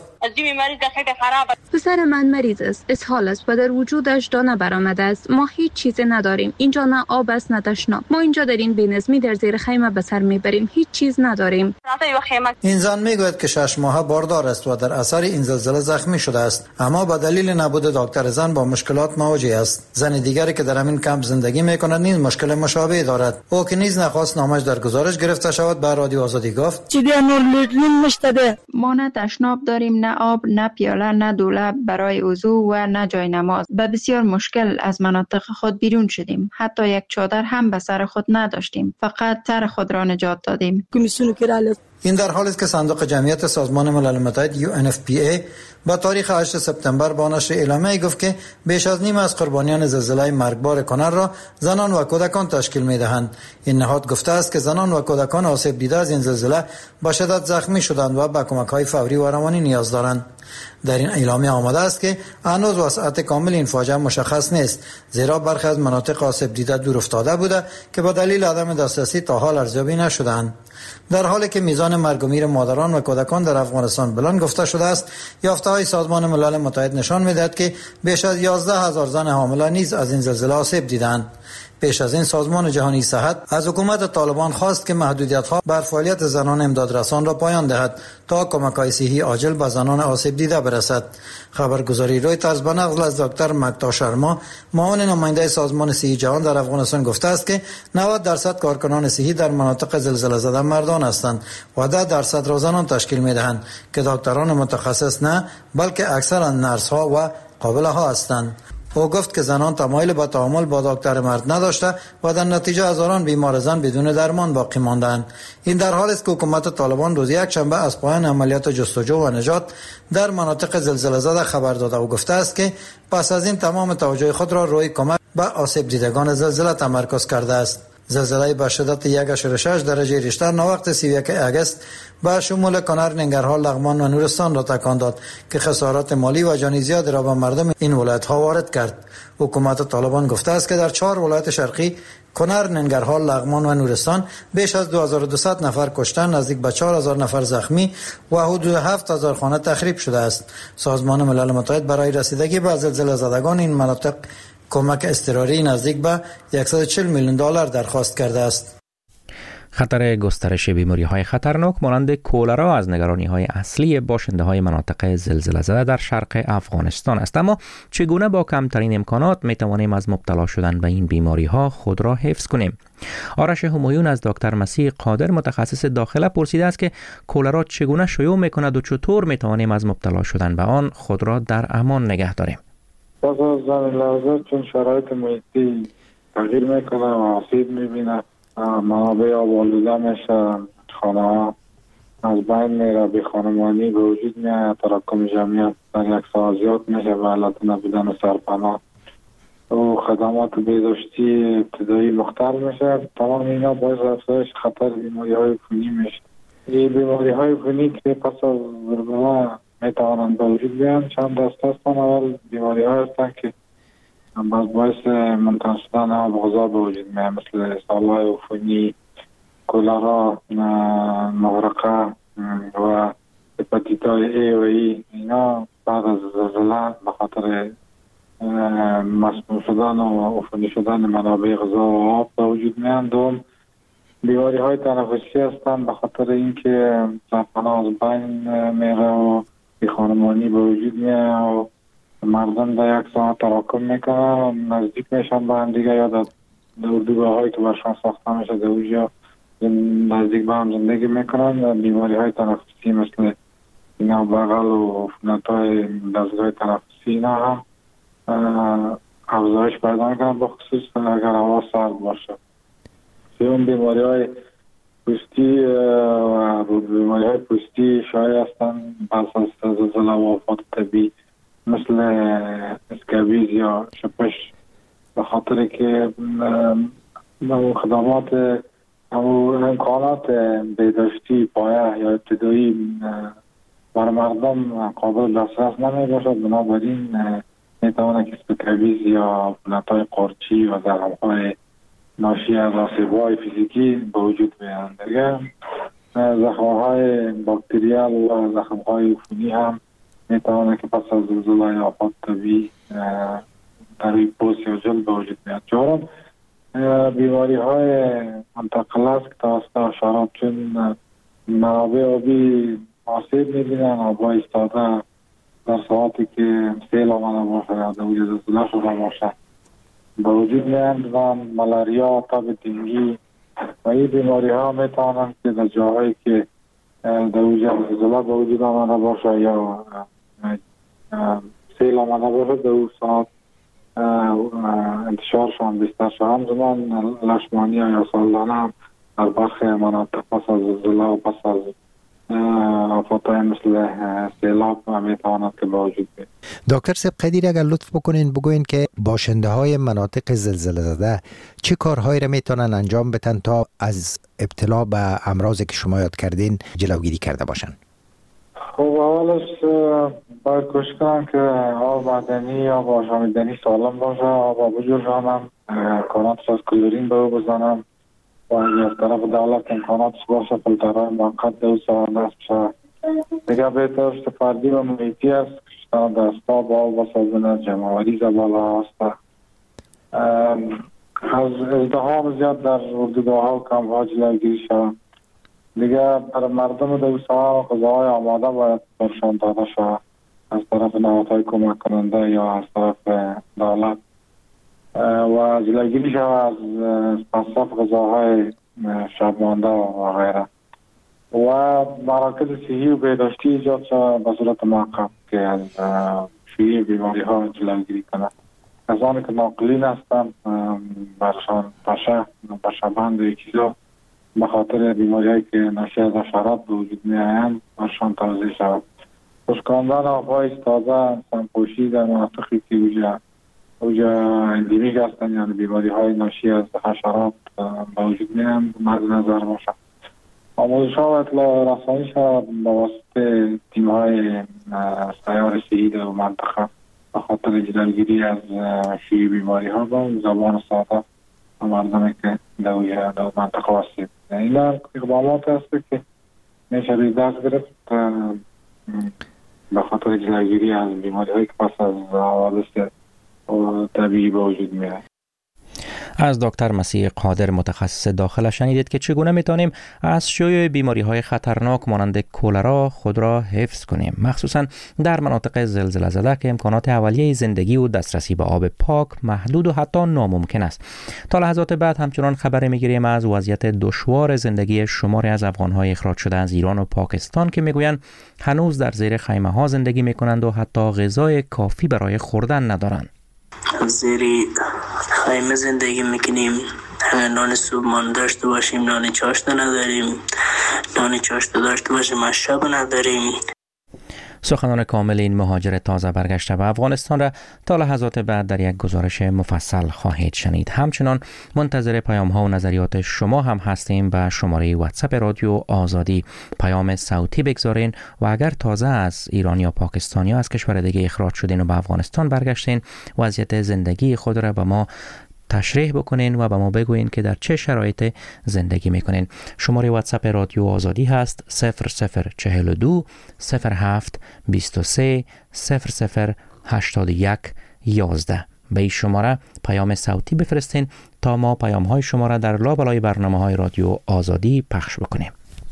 پسر من مریض است، اسهال است و در وجودش دانه برآمده است. ما هیچ چیزی نداریم. اینجا نه آب است نه تشناب. ما اینجا در این بی‌نظمی در زیر خیمه به سر میبریم. هیچ چیز نداریم. این زن میگوید که شش ماهه باردار است و در اثر این زلزله زخمی شده است، اما به دلیل نبود دکتر زن با مشکلات مواجه است. زن دیگری که در همین کمپ زندگی میکند نیز مشکل مشابه دارد. او که نیز نخواست نامش در گزارش گرفته شود به رادیو آزادی گفت: ما نه تشناب داریم، نه آب، نه پیاله، نه دولاب برای وضو و نه جای نماز. به بسیار مشکل از مناطق خود بیرون شدیم. حتی یک چادر هم به سر خود نداشتیم. فقط سر خود را نجات دادیم. این در حالی است که صندوق جمعیت سازمان ملل متحد یو ان اف پی ای با تاریخ هشتم سپتامبر با نشر اعلامیه گفت که بیش از نیم از قربانیان زلزله مرگبار کنر را زنان و کودکان تشکیل می‌دهند. این نهاد گفته است که زنان و کودکان آسیب دیده از این زلزله با شدت زخمی شدند و به کمک‌های فوری و روانی نیاز دارند. در این اعلامیه آمده است که هنوز وسعت کامل این فاجعه مشخص نیست، زیرا برخی از مناطق آسیب دیده دور افتاده بوده که به دلیل عدم دسترسی تا حال ارزیابی نشده‌اند. در حالی که میزان مرگ و میر مادران و کودکان در افغانستان بلند گفته شده است، یافته‌های سازمان ملل متحد نشان می‌دهد که بیش از یازده هزار زن حامله نیز از این زلزله آسیب دیدند. پیش از این سازمان جهانی صحت از حکومت طالبان خواست که محدودیت‌ها بر فعالیت زنان امدادرسان را پایان دهد تا کمک‌های صحی عاجل به زنان آسیب دیده برسد. خبرگزاری رویترز به نقل از دکتر مکتا شرما، معاون نماینده سازمان صحی جهان در افغانستان گفته است که نود درصد کارکنان صحی در مناطق زلزله زده مردان هستند و ده درصد را زنان تشکیل می‌دهند که دکتران متخصص نه، بلکه اکثرا نرس‌ها و قابله‌ها هستند. او گفت که زنان تمایل به تعامل با دکتر مرد نداشته و در نتیجه هزاران بیمار زن بدون درمان باقی ماندند. این در حالی است که حکومت طالبان روز یک شنبه از پایان عملیات جستجو و نجات در مناطق زلزله زده خبر داده و گفته است که پس از این تمام توجه خود را روی کمک به آسیب دیدگان زلزله تمرکز کرده است. زلزله با شدت یک ممیز شش درجه ریشتر ناوقت سی و یک آگوست به شمول کنر، ننگرهار، لغمان و نورستان را تکان داد که خسارات مالی و جانی زیاد را به مردم این ولایت ها وارد کرد. حکومت طالبان گفته است که در چهار ولایت شرقی کنر، ننگرهار، لغمان و نورستان بیش از دو هزار و دویست نفر کشته، نزدیک به چهار هزار نفر زخمی و حدود هفت هزار خانه تخریب شده است. سازمان ملل متحد برای رسیدگی به زلزله زدگان این مناطق کمک اضطراری نزدیک به صد و چهل میلیون دلار درخواست کرده است. خطر گسترش بیماری‌های خطرناک مانند کولرا از نگرانی‌های اصلی باشنده‌های مناطق زلزله زده در شرق افغانستان است. اما چگونه با کمترین امکانات می‌توانیم از مبتلا شدن به این بیماری‌ها خود را حفظ کنیم؟ آرش همایون از دکتر مسیح قادر متخصص داخله پرسیده است که کولرا چگونه شیوع می‌کند و چطور می‌توانیم از مبتلا شدن به آن خود را در امان نگه داریم. پس از زمین لرزه چون شرایط محیطی تغییر میکنه و آسیب میبینه، منابع آب آلوده میشه، خانه ها از بین میره، بی خانمانی به وجود میاد، تراکم جمعیت در یک ساعت زیاد میشه و علت نبودن سرپناه و خدمات بهداشتی ابتدایی مختل میشه. تمام اینا باعث افزایش خطر بیماری های عفونی میشه. این بیماری های عفونی که پس از زلزله میتوانند به وجود بیان چند دسته هستند. اول بیماری ها هستند که باعث منتقل شدن آب غذا به وجود میاد، مثل سالهای عفونی، کولرا، مغرقه و هپاتیت ای و ای. اینا بعد از زلزله به خاطر مسموم شدن و عفونی شدن منابع غذا و آب به وجود میان. دوم بیماری های تنفسی هستند به خاطر اینکه سرطان از بین میره و خانمانی به وجود میاد و مردم در یک ساعت تراکم میکنن، نزدیک میشن به هم دیگه یا در اردوگاه هایی که برشان ساخته میشه در اونجا نزدیک به هم زندگی میکنن. بیماری های تنفسی مثل اینا بغل و عفونت های دستگاه تنفسی اینا هم افزایش پیدا میکنن، به خصوص اگر هوا سرد باشه. سوم بیماری های پوستی و بیماری های پوستی شایع هستند پس از زلزله و آفات طبیعی مثل اسکابیز یا شپش، به خاطر که خدمات امکانات بهداشتی پایه یا ابتدایی برای مردم قابل دسترس نمی باشد. بنابراین میتواند که اسکابیز یا عفونت‌های قارچی و زخم‌های ناشی از آسیب‌های فیزیکی به وجود میاد. دیگه زخم‌های باکتریال و زخم‌های عفونی هم میتواند که پس از زلزله یا آفات طبیعی در پوست یا جلد به وجود میاد. چهارم بیماری‌های منتقل است که توسط حشرات، چون منابع آبی آسیب می‌بینن، آب‌ها ایستاده در ساعتی که سیل آمده باشه یا در وجود زلزله شده باشه به وجود میاد و ملاریا، تب دنگی و این بیماری ها میتوانند که در جاهایی که در وجود زلزله به وجود آمده باشه یا سیل آمده باشه در اون ساعت انتشارشان بیشتر شد. همزمان لشمانیا یا سالدانه هم در برخی مناطق پس از زلزله و پس از آفاتهای مثل سیلاب میتواند که به وجود بیاد. دکتر صاحب قدیر اگر لطف بکنین بگوین که باشنده های مناطق زلزله زده چه کارهایی را میتونن انجام بدن تا از ابتلا به امراضی که شما یاد کردین جلوگیری کرده باشن؟ خب اولش باید کوشش کنم که آب معدنی یا آشامیدنی سالم باشه، آب بجوشانم، کاناتش از کلورین به او بزنم و از طرف دولت امکاناتش باشه فیلترهای موقت دو ساعت دست بشه. دیگه بهترش فردی و محیطی است که دستا با آب و صابون جمعوری زباله هست. از ازدحام زیاد در اردوگاه ها و کمپ ها جلوگیری شود. دیگه برای مردم دو ساعت غذاهای آماده باید برشان داده شود از طرف نهادهای کمک کننده یا از طرف دولت و جلوگیری شود از مصرف غذاهای شب مانده و غیره و مراکز صحی و بهداشتی ایجاد شود به صورت موقت که از شیوع بیماری ها جلوگیری کنند. کسانی که ناقلین هستند برشان پشه پشه‌بند و چیزا به خاطر بیماری‌هایی که ناشی از حشرات به وجود می‌آیند برشان توزیع شود. خشکاندن آب‌های تازه، سمپوشی در مناطقی که اوجا اوجا اندیمیک هستند یعنی بیماری‌های ناشی از حشرات به وجود می‌آیند مد نظر باشد. آموزش‌ها و اطلاع رسانی شود به واسطه تیم‌های سیار صحی در منطقه به خاطر جلوگیری از شیوع بیماری‌ها با زبان ساده و مردمی که در منطقه واسطه. این اقدامات هست که میشه دست گرفت به خاطر جلوگیری از بیماری‌هایی که پس از حوادث طبیعی به وجود میاد. از دکتر مسیح قادر متخصص داخله شنیدید که چگونه میتونیم از شیوع بیماری‌های خطرناک مانند کولرا خود را حفظ کنیم، مخصوصا در مناطق زلزله زده که امکانات اولیه زندگی و دسترسی به آب پاک محدود و حتی ناممکن است. تا لحظات بعد همچنان خبر میگیریم از وضعیت دشوار زندگی شماری از افغان‌های اخراج شده از ایران و پاکستان که میگویند هنوز در زیر خیمه‌ها زندگی میکنند و حتی غذای کافی برای خوردن ندارند. زیری خیمه زندگی میکنیم، نان صبحانه داشته باشیم، نان چاشت نداریم، نان چاشت داشته باشیم مشروب نداریم. سخنان کامل این مهاجر تازه برگشته به افغانستان را تا لحظات بعد در یک گزارش مفصل خواهید شنید. همچنان منتظر پیام ها و نظریات شما هم هستیم. به شماره واتساپ رادیو آزادی پیام صوتی بگذارین و اگر تازه از ایران یا پاکستان یا از کشور دیگه اخراج شدین و به افغانستان برگشتین وضعیت زندگی خود را به ما تشریح بکنین و به ما بگوین که در چه شرایط زندگی میکنین. شماره واتساپ رادیو آزادی هست صفر صفر چهل و دو صفر هفت بیست و سه صفر صفر هشتاد و یک یازده. به این شماره پیام صوتی بفرستین تا ما پیام های شما را در لابلای برنامه های رادیو آزادی پخش بکنیم.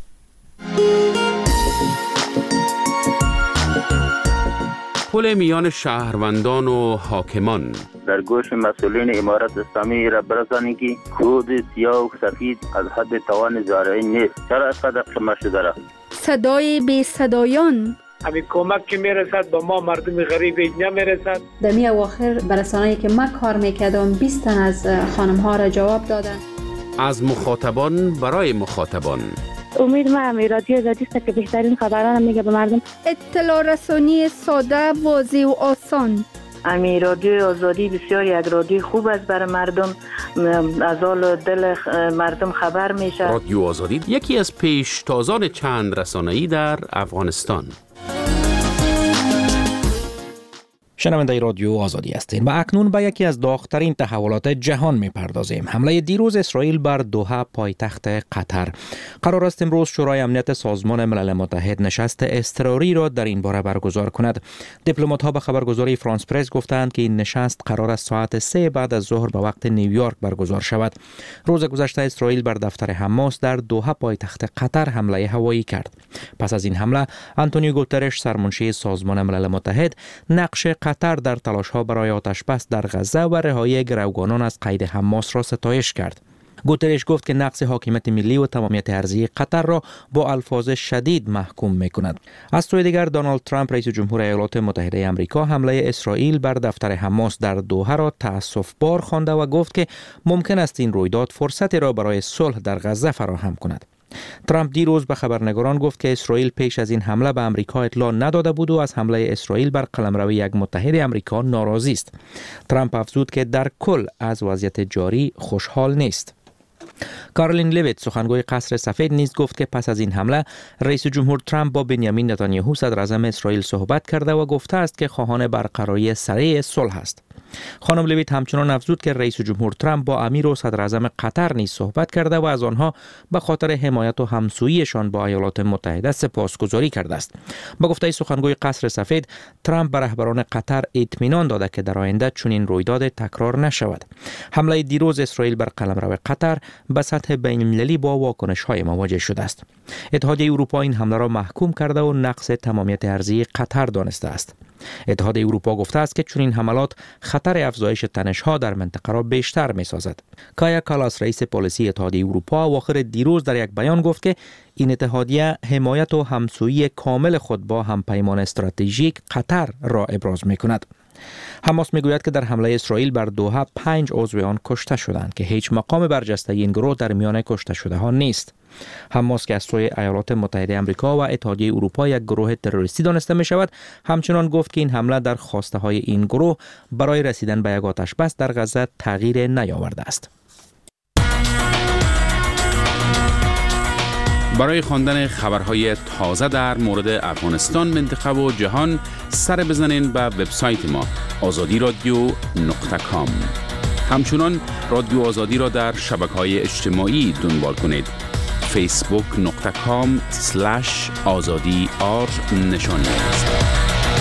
پل میان شهروندان و حاکمان در گوش مسئولین امارت اسلامی را برسانید که کود سیاه و سفید از حد توان زارعی نیست. چرا اینقدر خمه شده را؟ صدای بی صدایان همین کمک که میرسد به ما مردم غریب نمیرسد. در می اواخر برسانه‌ای که من کار میکردم بیست تن از خانم ها را جواب دادن. از مخاطبان برای مخاطبان. امید ما رادیو آزادی است که بهترین خبران میگه به مردم. اطلاع رسانی ساده، واضح و آسان. امی رادیو آزادی بسیار یک رادیو خوب است برای مردم، از حال دل مردم خبر میشه. رادیو آزادی یکی از پیشتازان چند رسانه‌ای در افغانستان. شنونده رادیو آزادی هستین و اکنون به یکی از داغ‌ترین تحولات جهان می‌پردازیم. حمله دیروز اسرائیل بر دوحه پایتخت قطر. قرار است امروز شورای امنیت سازمان ملل متحد نشست اضطراری را در این باره برگزار کند. دیپلمات‌ها به خبرگزاری فرانس پرس گفتند که این نشست قرار است ساعت سه بعد از ظهر به وقت نیویورک برگزار شود. روز گذشته اسرائیل بر دفتر حماس در دوحه پایتخت قطر حمله هوایی کرد. پس از این حمله آنتونیو گوترش سرمنشی سازمان ملل متحد نقش قطر در تلاش‌ها برای آتش‌بس در غزه و رهایی گروگانان از قید حماس را ستایش کرد. گوترش گفت که نقض حاکمیت ملی و تمامیت ارضی قطر را با الفاظ شدید محکوم می‌کند. از سوی دیگر دونالد ترامپ رئیس جمهور ایالات متحده آمریکا حمله اسرائیل بر دفتر حماس در دوحه را تأسف‌بار خوانده و گفت که ممکن است این رویداد فرصتی را برای صلح در غزه فراهم کند. ترامپ دیروز به خبرنگاران گفت که اسرائیل پیش از این حمله به آمریکا اطلاع نداده بود و از حمله اسرائیل بر قلمرو یک متحد آمریکا ناراضی است. ترامپ افزود که در کل از وضعیت جاری خوشحال نیست. کارولین لیویت سخنگوی قصر سفید نیز گفت که پس از این حمله رئیس جمهور ترامپ با بنیامین نتانیاهو صدر اعظم اسرائیل صحبت کرده و گفته است که خواهان برقراری سریع صلح است. خانم لیویت همچنان افزود که رئیس جمهور ترامپ با امیر و صدر اعظم قطر نیز صحبت کرده و از آنها به خاطر حمایت و همسوییشان با ایالات متحده سپاسگزاری کرده است. با گفته سخنگوی قصر سفید، ترامپ به رهبران قطر اطمینان داده که در آینده چنین رویداد تکرار نشود. حمله دیروز اسرائیل بر قلمرو قطر به سطح بین‌المللی با واکنش‌های مواجه شده است. اتحادیه اروپا این حمله را محکوم کرده و نقض تمامیت ارضی قطر دانسته است. اتحادیه اروپا گفته است که چنین حملات خطر افزایش تنش‌ها در منطقه را بیشتر می‌سازد. کایا کالاس رئیس پالیسی اتحادیه اروپا اواخر دیروز در یک بیان گفت که این اتحادیه حمایت و همسویی کامل خود با همپیمان استراتژیک قطر را ابراز می‌کند. حماس میگوید که در حمله اسرائیل بر دوحه پنج عضو آن کشته شدند که هیچ مقام برجسته این گروه در میان کشته شده ها نیست. حماس که از سوی ایالات متحده آمریکا و اتحادیه اروپا یک گروه تروریستی دانسته می شود، همچنان گفت که این حمله در خواسته های این گروه برای رسیدن به یک آتش بس در غزه تغییر نیاورده است. برای خواندن خبرهای تازه در مورد افغانستان، منطقه و جهان سر بزنین به وبسایت ما آزادی رادیو نقطه کام. همچنان رادیو آزادی را در شبکه‌های اجتماعی دنبال کنید. فیسبوک نقطه کام سلش آزادی آر نشانی است.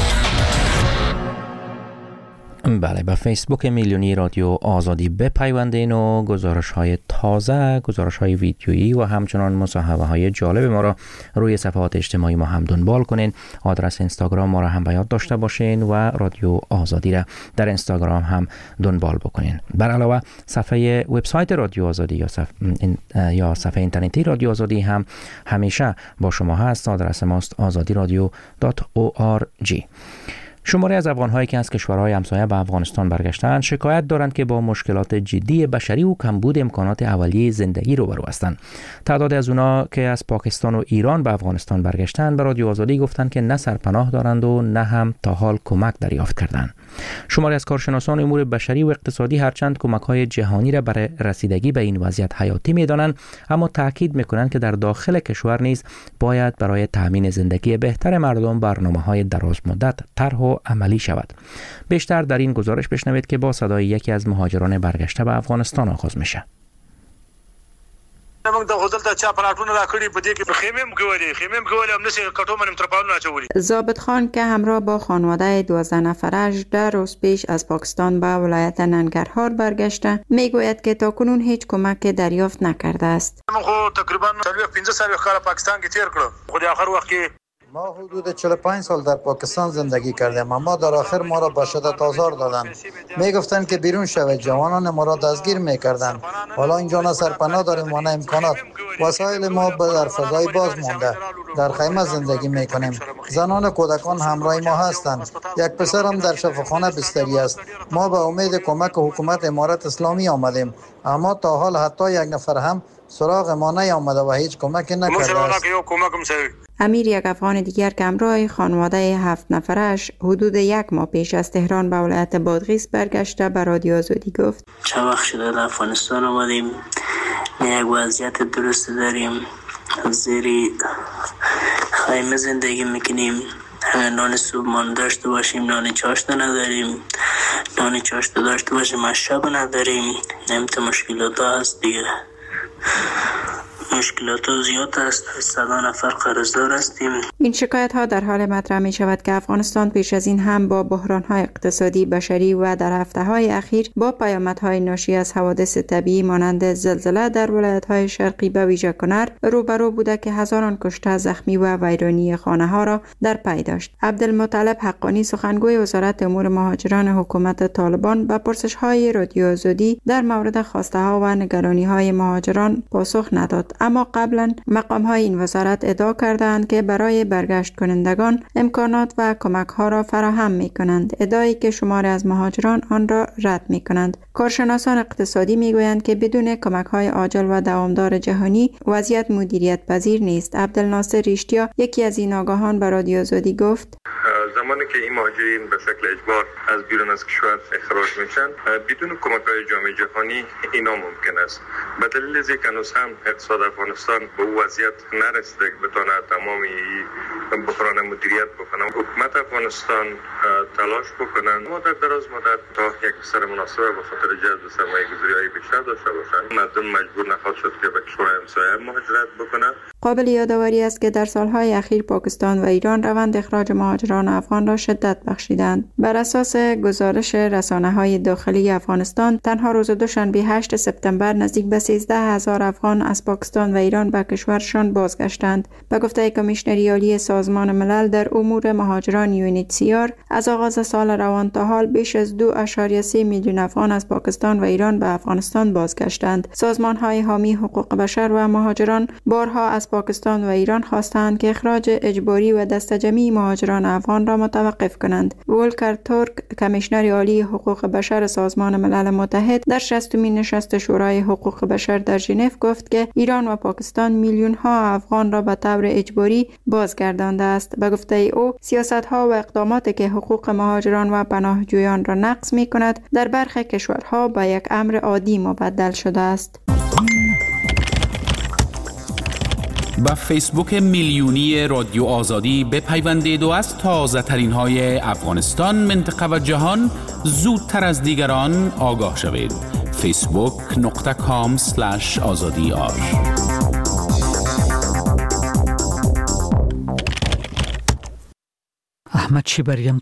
بله، به فیسبوک میلیونی رادیو آزادی بپیوندین و گزارش های تازه، گزارش های ویدیویی و همچنان مصاحبه های جالب ما را روی صفحات اجتماعی ما هم دنبال کنین. آدرس اینستاگرام ما را هم به یاد داشته باشین و رادیو آزادی را در اینستاگرام هم دنبال بکنین. بر علاوه صفحه وبسایت رادیو آزادی یا صفحه, یا صفحه اینترنتی رادیو آزادی هم همیشه با شما هست. آدرس ماست آزادی رادیو دات او آر جی. شماری از افغان‌هایی که از کشورهای همسایه به افغانستان برگشتند شکایت دارند که با مشکلات جدی بشری و کمبود امکانات اولیه زندگی روبرو هستند. تعداد از اونا که از پاکستان و ایران به افغانستان برگشتند به رادیو آزادی گفتند که نه سرپناه دارند و نه هم تا حال کمک دریافت کردند. شماری از کارشناسان امور بشری و اقتصادی هرچند کمک‌های جهانی را برای رسیدگی به این وضعیت حیاتی می‌دانند، اما تاکید می‌کنند که در داخل کشور نیز باید برای تأمین زندگی بهتر مردم برنامه‌های درازمدت طرح و عملی شود. بیشتر در این گزارش بشنوید که با صدای یکی از مهاجران برگشته به افغانستان آغاز میشه. موږ د غزل ته چا پلاټونه راکړي په دې کې خیمه هم کولې خیمه هم کولې هم نشي کټو منم ترپاونه اچولي. ضابط خان که همراه با خانواده دوازده نفرش در روز پیش از پاکستان به ولایت ننگرهار برگشته، میگوید که تاکنون هیچ کمک دریافت نکرده است. من خو تقریبا پنځه سال کال پاکستان کې تیر کړو. خو د اخر وخت کې ما حدود چهل و پنج سال در پاکستان زندگی کردیم، اما در آخر ما را به شدت آزار دادند. می گفتند که بیرون شوید، جوانان ما را دستگیر می کردند. حالا اینجا نه سرپناه داریم و نه امکانات. وسایل ما در فضای باز مانده. در خیمه زندگی می کنیم. زنان و کودکان همراه ما هستند. یک پسرم در شفاخانه بستری است. ما به امید کمک حکومت امارت اسلامی آمدیم، اما تا حال حتی یک نفر هم سراغ ما نیامده و هیچ کمکی نکرده است. امیر، یک افغان دیگر که همراه خانواده هفت نفرش حدود یک ماه پیش از تهران به ولایت بادغیس برگشته به رادیو آزادی گفت: چه وقت شده در افغانستان آمدیم، یک وضعیت درست داریم، زیر خیمه زندگی میکنیم، نان صبحانه داشته باشیم نان چاشت نداریم، نان چاشت داشته باشیم از شب نداریم. نمیت مشکلات هست دیگه، مشکلات زیاد است. صد نفر قرضدار هستیم. این شکایت ها در حال مطرح می شود که افغانستان پیش از این هم با بحران های اقتصادی، بشری و در هفته های اخیر با پیامدهای ناشی از حوادث طبیعی مانند زلزله در ولایت های شرقی به ویژه کنر روبرو بوده که هزاران کشته، زخمی و ویرانی خانه ها را در پی داشت. عبدالمطلب حقانی، سخنگوی وزارت امور مهاجران حکومت طالبان، به پرسش های رادیو آزادی در مورد خواسته ها و نگرانی های مهاجران پاسخ نداد، اما قبلا مقام های این وزارت ادعا کردند که برای برگشت کنندگان امکانات و کمک ها را فراهم می کنند، ادعایی که شماری از مهاجران آن را رد می کنند. کارشناسان اقتصادی می گویند که بدون کمک های عاجل و دوامدار جهانی وضعیت مدیریت پذیر نیست. عبدالناصر ریشتیا، یکی از این آگاهان، به رادیو آزادی گفت: زمانی که این مهاجرین به شکل اجبار از بیرون از کشور اخراج میشن بدون کمک های جامعه جهانی اینا ممکن است. به دلیل از اینکه هنوز هم اقتصاد افغانستان به او وضعیت نرسیده که بتونه تمامی بحران مدیریت بکنه. حکومت افغانستان تلاش بکنند ما در دراز مدت تا یک سر مناسبه به خاطر جذب سرمایه گذاری های بیشتر داشته باشند. مردم مجبور نخواهد شد که به کشور همسایه مهاجرت بکنند. قابل یادآوری است که در سالهای اخیر پاکستان و ایران روند اخراج مهاجران افغان را شدت بخشیدند. بر اساس گزارش رسانه‌های داخلی افغانستان، تنها روز دوشنبه هشتم سپتامبر نزدیک به سیزده هزار افغان از پاکستان و ایران به کشورشان بازگشتند. به گفته کمیشنری عالی سازمان ملل در امور مهاجران یو ان اچ سی آر، از آغاز سال روان تا حال بیش از دو ممیز سه میلیون افغان از پاکستان و ایران به افغانستان بازگشتند. سازمان‌های حامی حقوق بشر و مهاجران بارها از پاکستان و ایران خواستند که اخراج اجباری و دسته‌جمعی مهاجران افغان را را متوقف کنند. ولکر تورک، کمیشنر عالی حقوق بشر سازمان ملل متحد، در شصتمین نشست شورای حقوق بشر در ژنو گفت که ایران و پاکستان میلیون ها افغان را به طور اجباری بازگردانده است. به گفته او، سیاست ها و اقداماتی که حقوق مهاجران و پناهجویان را نقض می کند در برخی کشورها به یک امر عادی مبدل شده است. با فیسبوک میلیونی رادیو آزادی بپیوندید و از تازه ترین های افغانستان، منطقه و جهان زودتر از دیگران آگاه شوید. فیسبوک نقطه کام سلش آزادی آر. احمد شیبریم